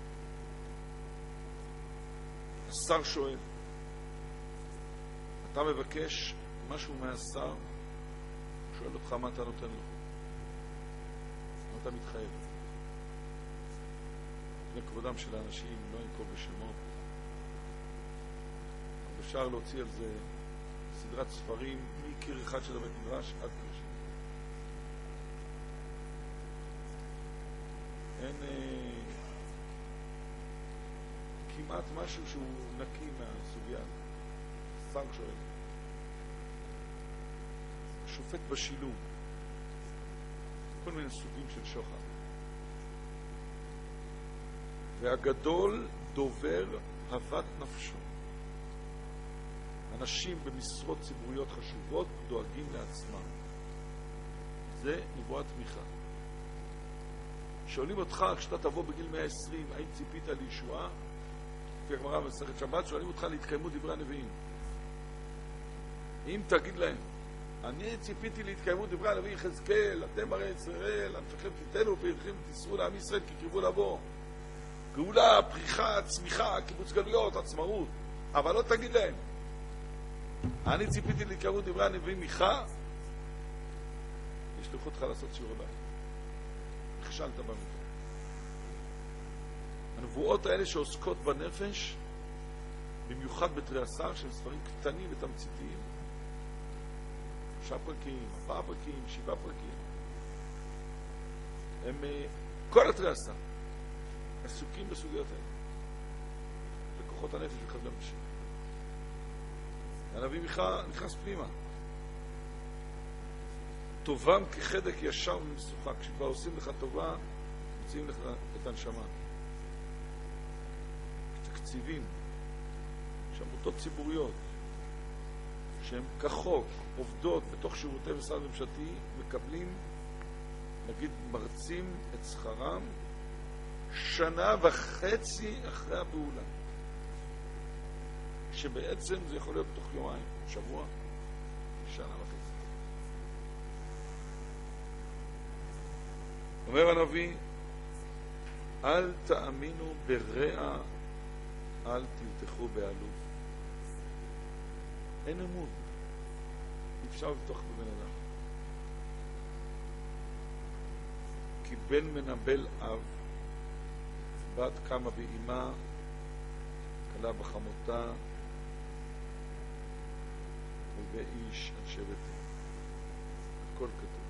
[SPEAKER 1] השר שואל, אתה מבקש משהו מהשר, הוא שואל אותך מה אתה נותן לו, מה אתה מתחייב. לכבודם של האנשים, לא ינקוב בשמות, אבל אפשר להוציא על זה סדרת ספרים מקיר אחד של הבית מדרש עד קיר שני. אין אה, כמעט משהו שהוא נקי מהסוגיה הזאת. שר שואל. שופט בשילום. כל מיני סוגים של שוחד. והגדול דובר הבת נפשו. אנשים במשרות ציבוריות חשובות דואגים לעצמם. זה נבואת תמיכה. שואלים אותך, כשאתה תבוא בגיל מאה ועשרים, האם ציפית לישועה? לפי הגמרא במסכת שבת, שואלים אותך להתקיימות דברי הנביאים. אם תגיד להם, אני ציפיתי להתקיימות דברי הנביא יחזקאל, אתם הרי ישראל, אנשיכם תיתנו ופריכם תיסרו לעם ישראל כי קרבו לבוא. גאולה, פריחה, צמיחה, קיבוץ גלויות, עצמאות. אבל לא תגיד להם, אני ציפיתי להתקיימות דברי הנביאים מיכה, ישלחו אותך לעשות שיעור בית. נכשלת במקרה. הנבואות האלה שעוסקות בנפש, במיוחד בתרי עשר, שהם ספרים קטנים ותמציתיים, שלושה פרקים, ארבעה פרקים, שבעה פרקים, הם כל התרי עשר עסוקים בסוגיות האלה, בכוחות הנפש וחבלי משיח. הנביא מיכה נכנס פנימה. טובם כחדק ישר ומסוכק. כשכבר עושים לך טובה, מציעים לך את הנשמה. תקציבים, שעמותות ציבוריות, שהן כחוק, עובדות בתוך שירותי משרד ממשלתי, מקבלים, נגיד, מרצים את שכרם שנה וחצי אחרי הפעולה. שבעצם זה יכול להיות בתוך יומיים, שבוע, שנה וחצי. אומר הנביא, אל תאמינו ברע, אל תלתחו בעלוב. אין אמון. אפשר לבטוח בבן אדם. כי בן מנבל אב, בת קמה באימה, כלה בחמותה, ובאיש על שבט. הכל כתוב.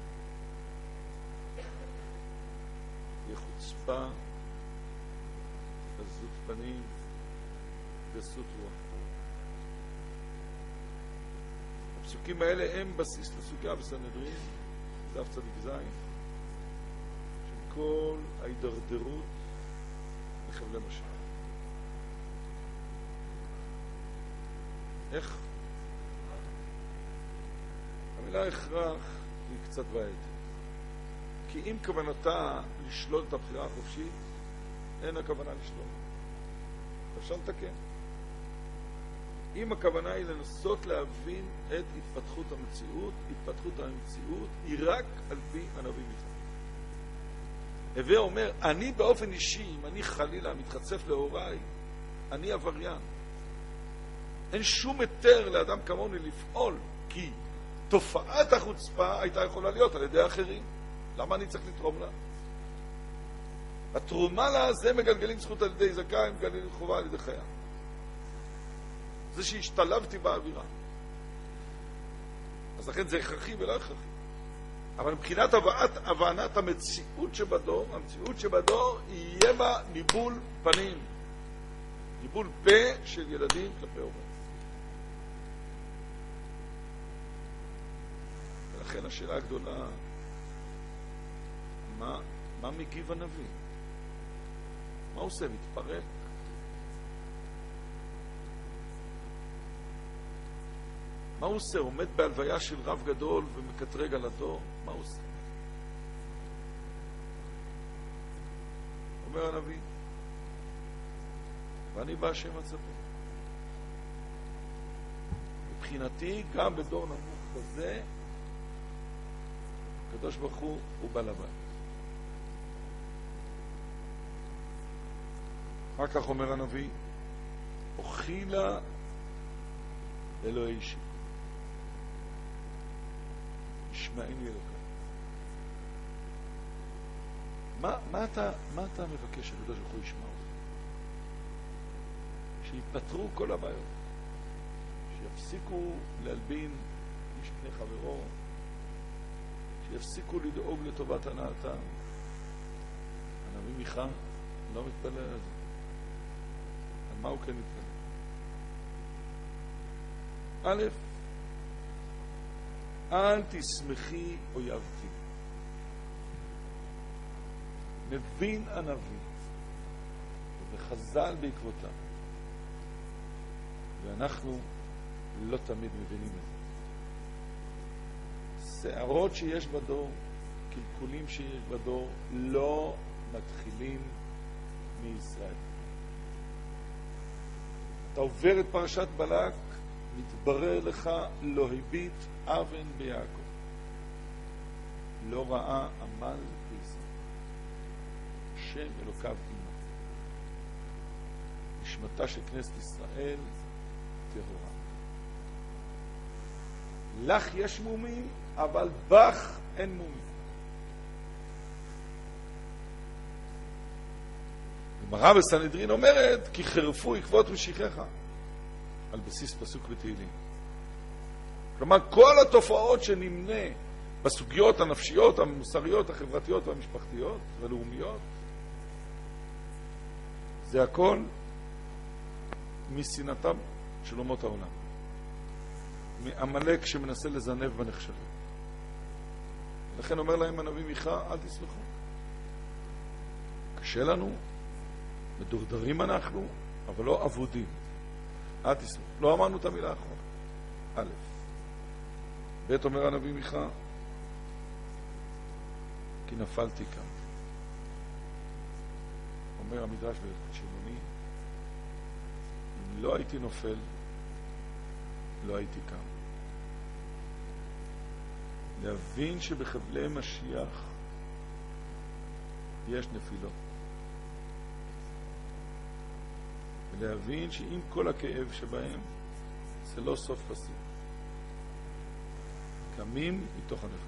[SPEAKER 1] יחוצפה, עזות פנים, גסות רוח. הפסוקים האלה הם בסיס לסוגיה בסנהדרין, דף צדיק זין, של כל ההידרדרות לחבלי משיח. איך? המילה הכרח היא קצת בעייתית. כי אם כוונתה לשלול את הבחירה החופשית, אין הכוונה לשלול. אפשר לתקן. אם הכוונה היא לנסות להבין את התפתחות המציאות, התפתחות המציאות היא רק על פי הנביא מיכה. הווה אומר, אני באופן אישי, אם אני חלילה מתחצף להוריי, אני עבריין. אין שום היתר לאדם כמוני לפעול, כי תופעת החוצפה הייתה יכולה להיות על ידי אחרים. למה אני צריך לתרום לה? התרומה לה זה מגלגלים זכות על ידי זכאי, מגלגלים חובה על ידי חיה. זה שהשתלבתי באווירה. אז לכן זה הכרחי ולא הכרחי. אבל מבחינת הבאת, הבנת המציאות שבדור, המציאות שבדור יהיה בה ניבול פנים. ניבול פה של ילדים כלפי הורים. ולכן השאלה הגדולה, מה, מה מגיב הנביא? מה עושה? מתפרק? מה הוא עושה? עומד בהלוויה של רב גדול ומקטרג על הדור? מה הוא עושה? אומר הנביא, ואני בא השם מצפה. מבחינתי, גם בדור נמוך כזה, הקדוש ברוך הוא הוא בעל הבית. אחר כך אומר הנביא, אוכילה אלוהי אישי. ישמעני אלוקה. מה, מה אתה, מה אתה מבקש שהקדוש ברוך הוא ישמע אותך? שיפתרו כל הבעיות. שיפסיקו להלבין איש פני חברו, שיפסיקו לדאוג לטובת הנאתם. הנביא מיכה לא מתפלל על זה. על מה הוא כן מתפלל? א', אל תשמחי אויבתי. מבין הנביא וחז"ל בעקבותיו, ואנחנו לא תמיד מבינים את זה. שערות שיש בדור, קלקולים שיש בדור, לא מתחילים מישראל. אתה עובר את פרשת בלק, מתברר לך לא הביט אבן ביעקב, לא ראה עמל בישראל. שם אלוקיו עמו. נשמתה של כנסת ישראל טהורה. לך יש מומים, אבל בך אין מומים. הגמרא בסנהדרין אומרת כי חרפו עקבות משיחך, על בסיס פסוק בתהילים. כלומר, כל התופעות שנמנה בסוגיות הנפשיות, המוסריות, החברתיות והמשפחתיות והלאומיות, זה הכל משנאתם של אומות העולם, מעמלק שמנסה לזנב בנחשבים. לכן אומר להם הנביא מיכה, אל תסמכו. קשה לנו, מדורדרים אנחנו, אבל לא עבודים. אל תסמכו. לא אמרנו את המילה האחרונה. א', ב' אומר הנביא מיכה, כי נפלתי כאן. אומר המדרש בהלכות שמעוני, אם לא הייתי נופל, לא הייתי קם. להבין שבחבלי משיח יש נפילות. ולהבין שעם כל הכאב שבהם, זה לא סוף פסוק. קמים מתוך הנפילה.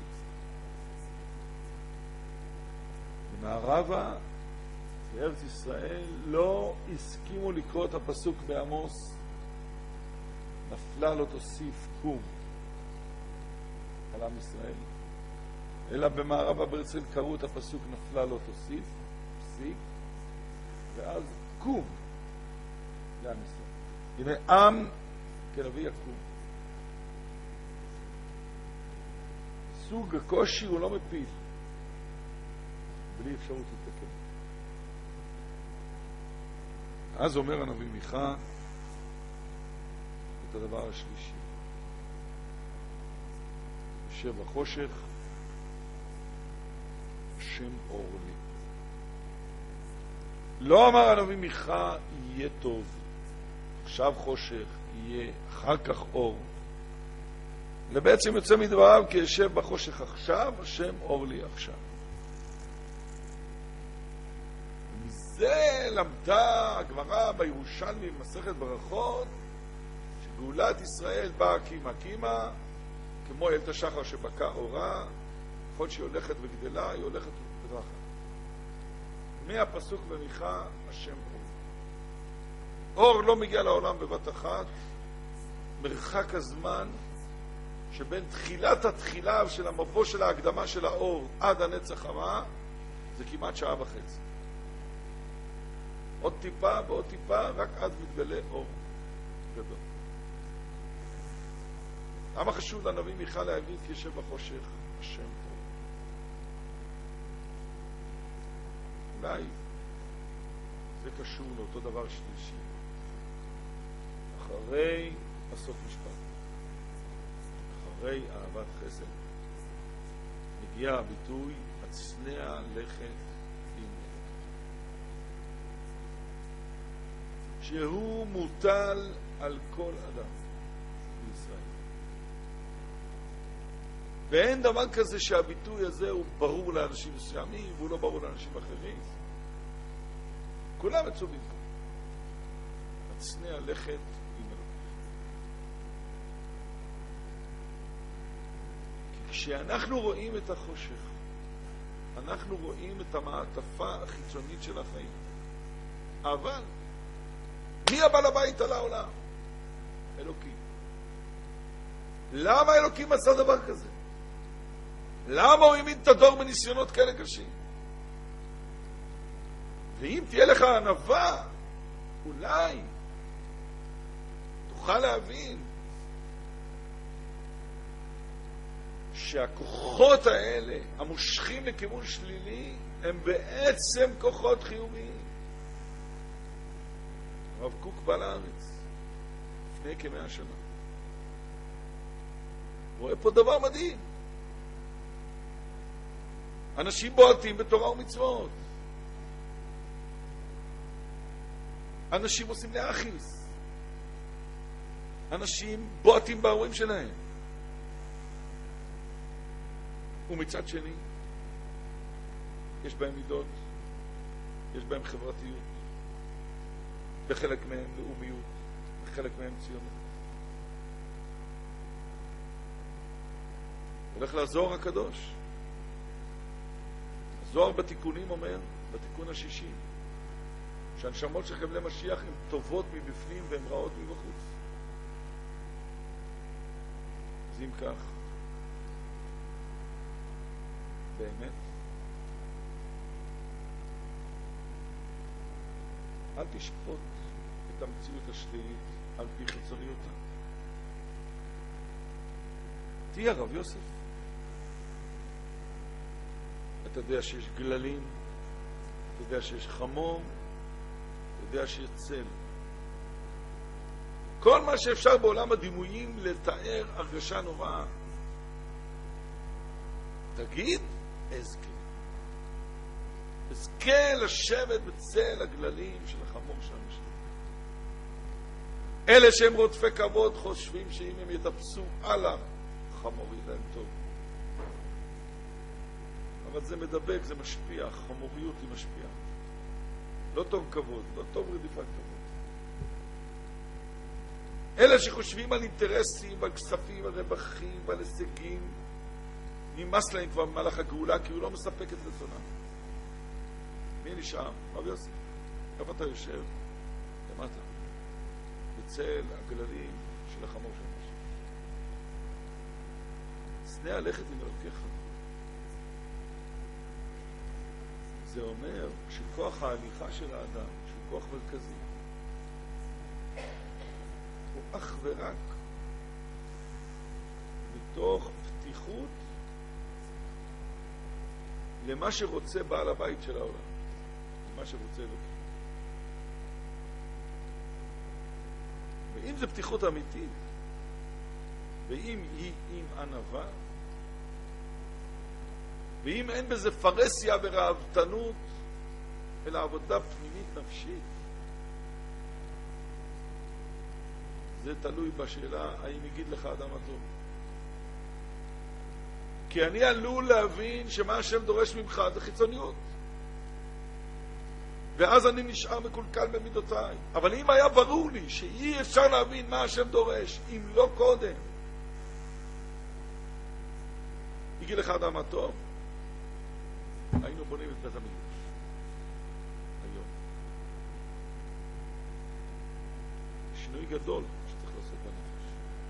[SPEAKER 1] במערבה, בארץ ישראל, לא הסכימו לקרוא את הפסוק בעמוס, נפלה לא תוסיף קום על עם ישראל, אלא במערבה בארץ ישראל קראו את הפסוק נפלה לא תוסיף, פסיק, ואז קום לעם ישראל. הנה עם כנביא יקום. סוג הקושי הוא לא מפיל, בלי אפשרות לתקן. אז אומר הנביא מיכה את הדבר השלישי. יושב בחושך, השם אור לי. לא אמר הנביא מיכה יהיה טוב, עכשיו חושך, יהיה אחר כך אור. לבעצם יוצא מדבריו כי יושב בחושך עכשיו, השם אור לי עכשיו. זה למדה הגמרא בירושלמי במסכת ברכות, שגאולת ישראל באה קימה קימה, כמו ילד השחר שבקע אורה, ככל שהיא הולכת וגדלה, היא הולכת ודרכה. מהפסוק במיכה, השם אור. אור לא מגיע לעולם בבת אחת, מרחק הזמן שבין תחילת התחילה של המבוא של ההקדמה של האור עד הנצח חמה, זה כמעט שעה וחצי. עוד טיפה ועוד טיפה, רק אז מתגלה אור גדול. למה חשוב לנביא מיכה להגיד כי יושב בחושך השם אור? אולי זה קשור לאותו דבר שלישי. אחרי הסוף משפט, אחרי אהבת חסד, מגיע הביטוי הצנע לכת עם שהוא מוטל על כל אדם בישראל. ואין דבר כזה שהביטוי הזה הוא ברור לאנשים מסוימים והוא לא ברור לאנשים אחרים. כולם מצווים בו. הצנע לכת עם אלוקים. כי כשאנחנו רואים את החושך, אנחנו רואים את המעטפה החיצונית של החיים. אבל מי הבעל הבית על העולם? אלוקים. למה אלוקים עשה דבר כזה? למה הוא העמיד את הדור בניסיונות כאלה קשים? ואם תהיה לך ענווה, אולי תוכל להבין שהכוחות האלה, המושכים לכיוון שלילי, הם בעצם כוחות חיוביים. הרב קוק בא לארץ לפני כמאה שנה. רואה פה דבר מדהים. אנשים בועטים בתורה ומצוות. אנשים עושים להכיס. אנשים בועטים בהורים שלהם. ומצד שני, יש בהם מידות, יש בהם חברתיות, בחלק מהם לאומיות, בחלק מהם ציונות. הולך לזוהר הקדוש. הזוהר בתיקונים אומר, בתיקון השישי, שהנשמות של חבלי משיח הן טובות מבפנים והן רעות מבחוץ. אז אם כך, באמת, אל תשפוט את המציאות השלילית על פי חיצוניותה. תהיה רב יוסף. אתה יודע שיש גללים, אתה יודע שיש חמור, אתה יודע שיש צל. כל מה שאפשר בעולם הדימויים לתאר הרגשה נוראה. תגיד, אזכה. אזכה לשבת בצל הגללים של החמור של המשנה. אלה שהם רודפי כבוד חושבים שאם הם יטפסו על החמור יהיה להם טוב. אבל זה מדבק, זה משפיע, חמוריות היא משפיעה. לא טוב כבוד, לא טוב רדיפת כבוד. אלה שחושבים על אינטרסים, על כספים, על רווחים ועל הישגים, נמאס להם כבר במהלך הגאולה, כי הוא לא מספק את רצונם. מי נשאר? רב יוסף. איפה אתה יושב? למטה. בצל הגללים של החמור של משהו. סנה הלכת עם אלוקיך. זה אומר שכוח ההליכה של האדם, שהוא כוח מרכזי, הוא אך ורק מתוך פתיחות למה שרוצה בעל הבית של העולם, למה שרוצה אלוקים. ואם זה פתיחות אמיתית, ואם היא עם ענווה, ואם אין בזה פרסיה ורעבתנות, אלא עבודה פנימית נפשית, זה תלוי בשאלה האם יגיד לך אדם הטוב. כי אני עלול להבין שמה השם דורש ממך זה חיצוניות. ואז אני נשאר מקולקל במידותיי. אבל אם היה ברור לי שאי אפשר להבין מה השם דורש, אם לא קודם, יגיד לך אדם הטוב, היינו בונים את בית המקדש. היום. שינוי גדול שצריך לעשות בנפש.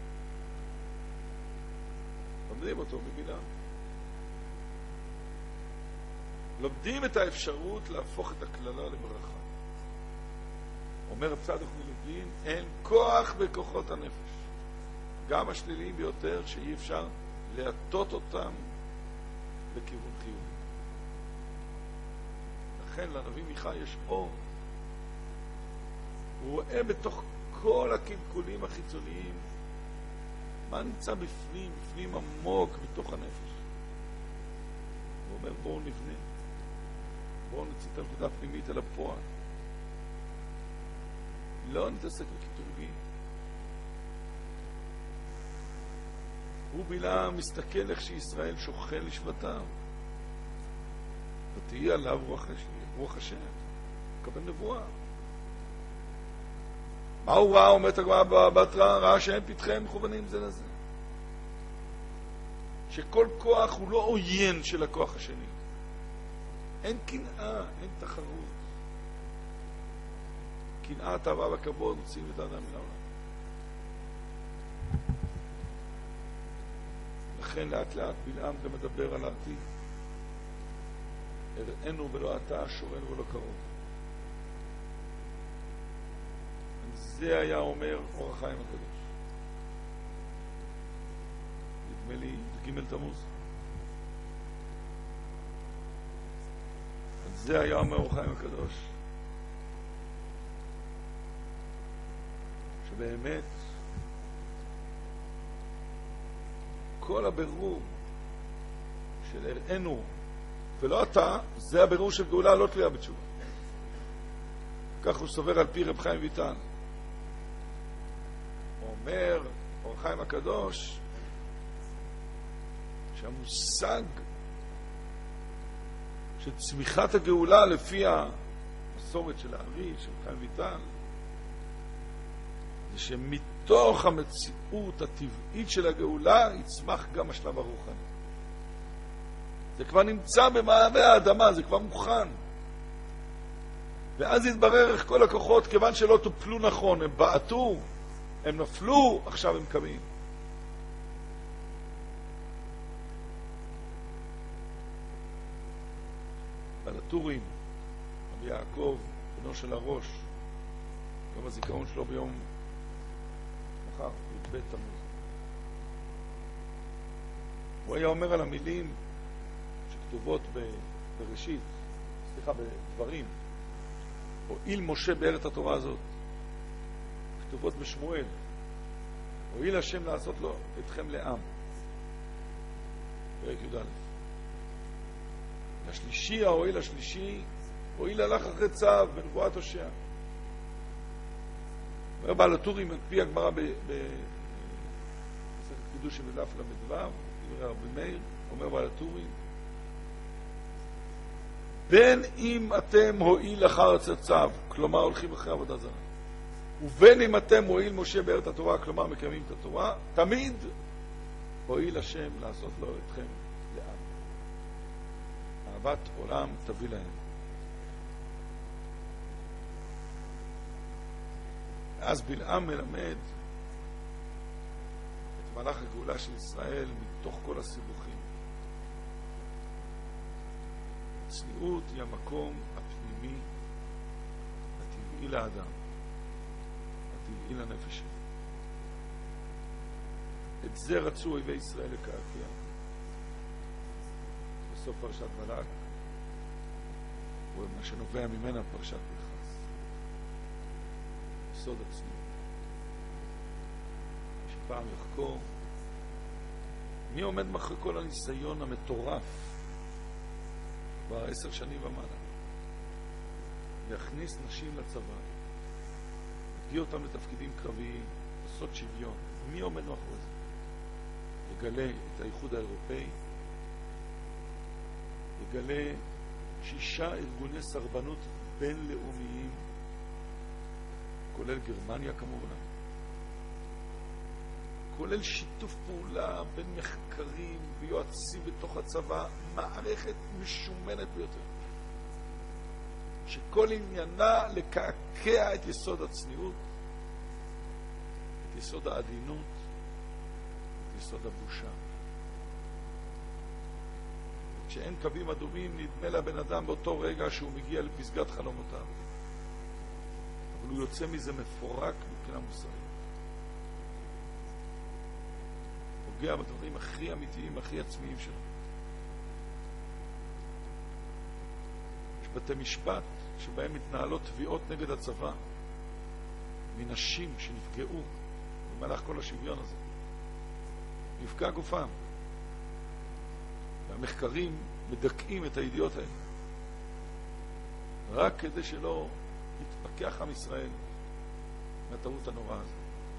[SPEAKER 1] לומדים אותו במילה. לומדים את האפשרות להפוך את הכללה לברכה. אומר צדוק מלובלין, אין כוח בכוחות הנפש. גם השליליים ביותר שאי אפשר להטות אותם לכיוון חיובי. לכן לנביא מיכה יש אור. הוא רואה בתוך כל הקלקולים החיצוניים מה נמצא בפנים, בפנים עמוק בתוך הנפש. הוא אומר בואו נבנה, בואו נצא את הנקודה הפנימית אל הפועל. לא נתעסק בקטורגים. הוא בילה מסתכל איך שישראל שוכן לשבטיו. ותהי עליו רוח, רוח השם. מקבל נבואה. מה הוא ראה? אומרת הגמרא בתרא, ראה שהם פתחיהם מכוונים זה לזה. שכל כוח הוא לא עוין של הכוח השני. אין קנאה, אין תחרות. קנאה, תאווה וכבוד מוציאים את האדם מן העולם. ולכן לאט לאט בלעם גם מדבר על העתיד. הראינו ולא אתה, שורנו ולא קרוב. זה היה אומר אור החיים הקדוש. נדמה לי ג' תמוז. זה היה אומר אור החיים הקדוש. שבאמת כל הבירור של הראינו ולא אתה, זה הבירור של גאולה לא תלויה בתשובה. כך הוא סובר על פי רב חיים ויטל. הוא אומר, אור החיים הקדוש, שהמושג של צמיחת הגאולה לפי המסורת של הארי, של חיים ויטל, זה שמתוך המציאות הטבעית של הגאולה יצמח גם השלב הרוחני. זה כבר נמצא במעבה האדמה, זה כבר מוכן. ואז יתברר איך כל הכוחות, כיוון שלא טופלו נכון, הם בעטו, הם נפלו, עכשיו הם קמים. על הטורים, רבי יעקב, בנו של הראש, יום הזיכרון שלו ביום מחר, י"ב תמוז. הוא היה אומר על המילים שכתובות בראשית, סליחה, בדברים, הועיל משה בארץ התורה הזאת, כתובות בשמואל, הועיל השם לעשות לו אתכם לעם, פרק י"א. השלישי, ההועיל השלישי, הועיל הלך אחרי צו בנבואת הושע. אומר בעל הטורים, על פי הגמרא בספר קידושין בדף למדו, דברי רבי מאיר, אומר בעל הטורים, בין אם אתם הועיל אחר צו, כלומר הולכים אחרי עבודה זרה, ובין אם אתם הועיל משה בארץ התורה, כלומר מקיימים את התורה, תמיד הועיל השם לעשות לו אתכם לעם. אהבת עולם תביא להם. אז בלעם מלמד את מהלך הגאולה של ישראל מתוך כל הסיבוכים. הצניעות היא המקום הפנימי הטבעי לאדם, הטבעי לנפש שלו. את זה רצו אויבי ישראל לקעקע. בסוף פרשת בלק, ומה שנובע ממנה פרשת פנחס. יסוד הצניעות. שפעם יחקור מי עומד מאחורי כל הניסיון המטורף כבר עשר שנים ומעלה להכניס נשים לצבא, להגיע אותם לתפקידים קרביים, לעשות שוויון. מי עומד מאחורי זה? יגלה את האיחוד האירופאי, יגלה שישה ארגוני סרבנות בינלאומיים, כולל גרמניה כמובן, כולל שיתוף פעולה בין מחקרים ויועצים בתוך הצבא, מערכת משומנת ביותר, שכל עניינה לקעקע את יסוד הצניעות, את יסוד העדינות, את יסוד הבושה. כשאין קווים אדומים, נדמה לבן אדם באותו רגע שהוא מגיע לפסגת חלומותיו, אבל הוא יוצא מזה מפורק מבחינה מוסרית. פוגע בדברים הכי אמיתיים, הכי עצמיים שלו. יש בתי משפט שבהם מתנהלות תביעות נגד הצבא מנשים שנפגעו במהלך כל השוויון הזה. נפגע גופם. והמחקרים מדכאים את הידיעות האלה. רק כדי שלא יתפכח עם ישראל מהטעות הנוראה הזאת.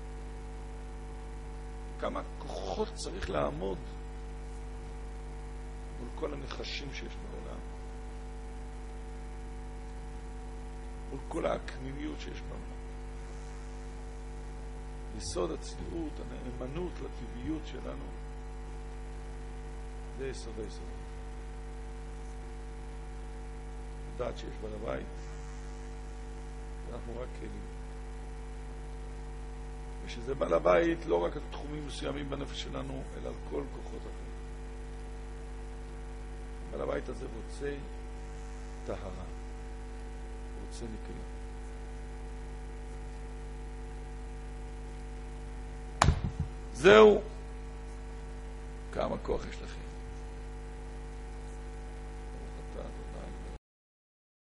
[SPEAKER 1] כמה כוחות צריך לעמוד מול כל הנחשים שיש בעולם, מול כל הקנימיות שיש בעולם. יסוד הצניעות, הנאמנות לטבעיות שלנו, זה יסוד היסוד. לדעת שיש בעל הבית, אנחנו רק כלים. שזה בעל הבית לא רק על תחומים מסוימים בנפש שלנו, אלא על כל כוחות החיים. בעל הבית הזה רוצה טהרה, רוצה ניקיון. זהו. כמה כוח יש לכם.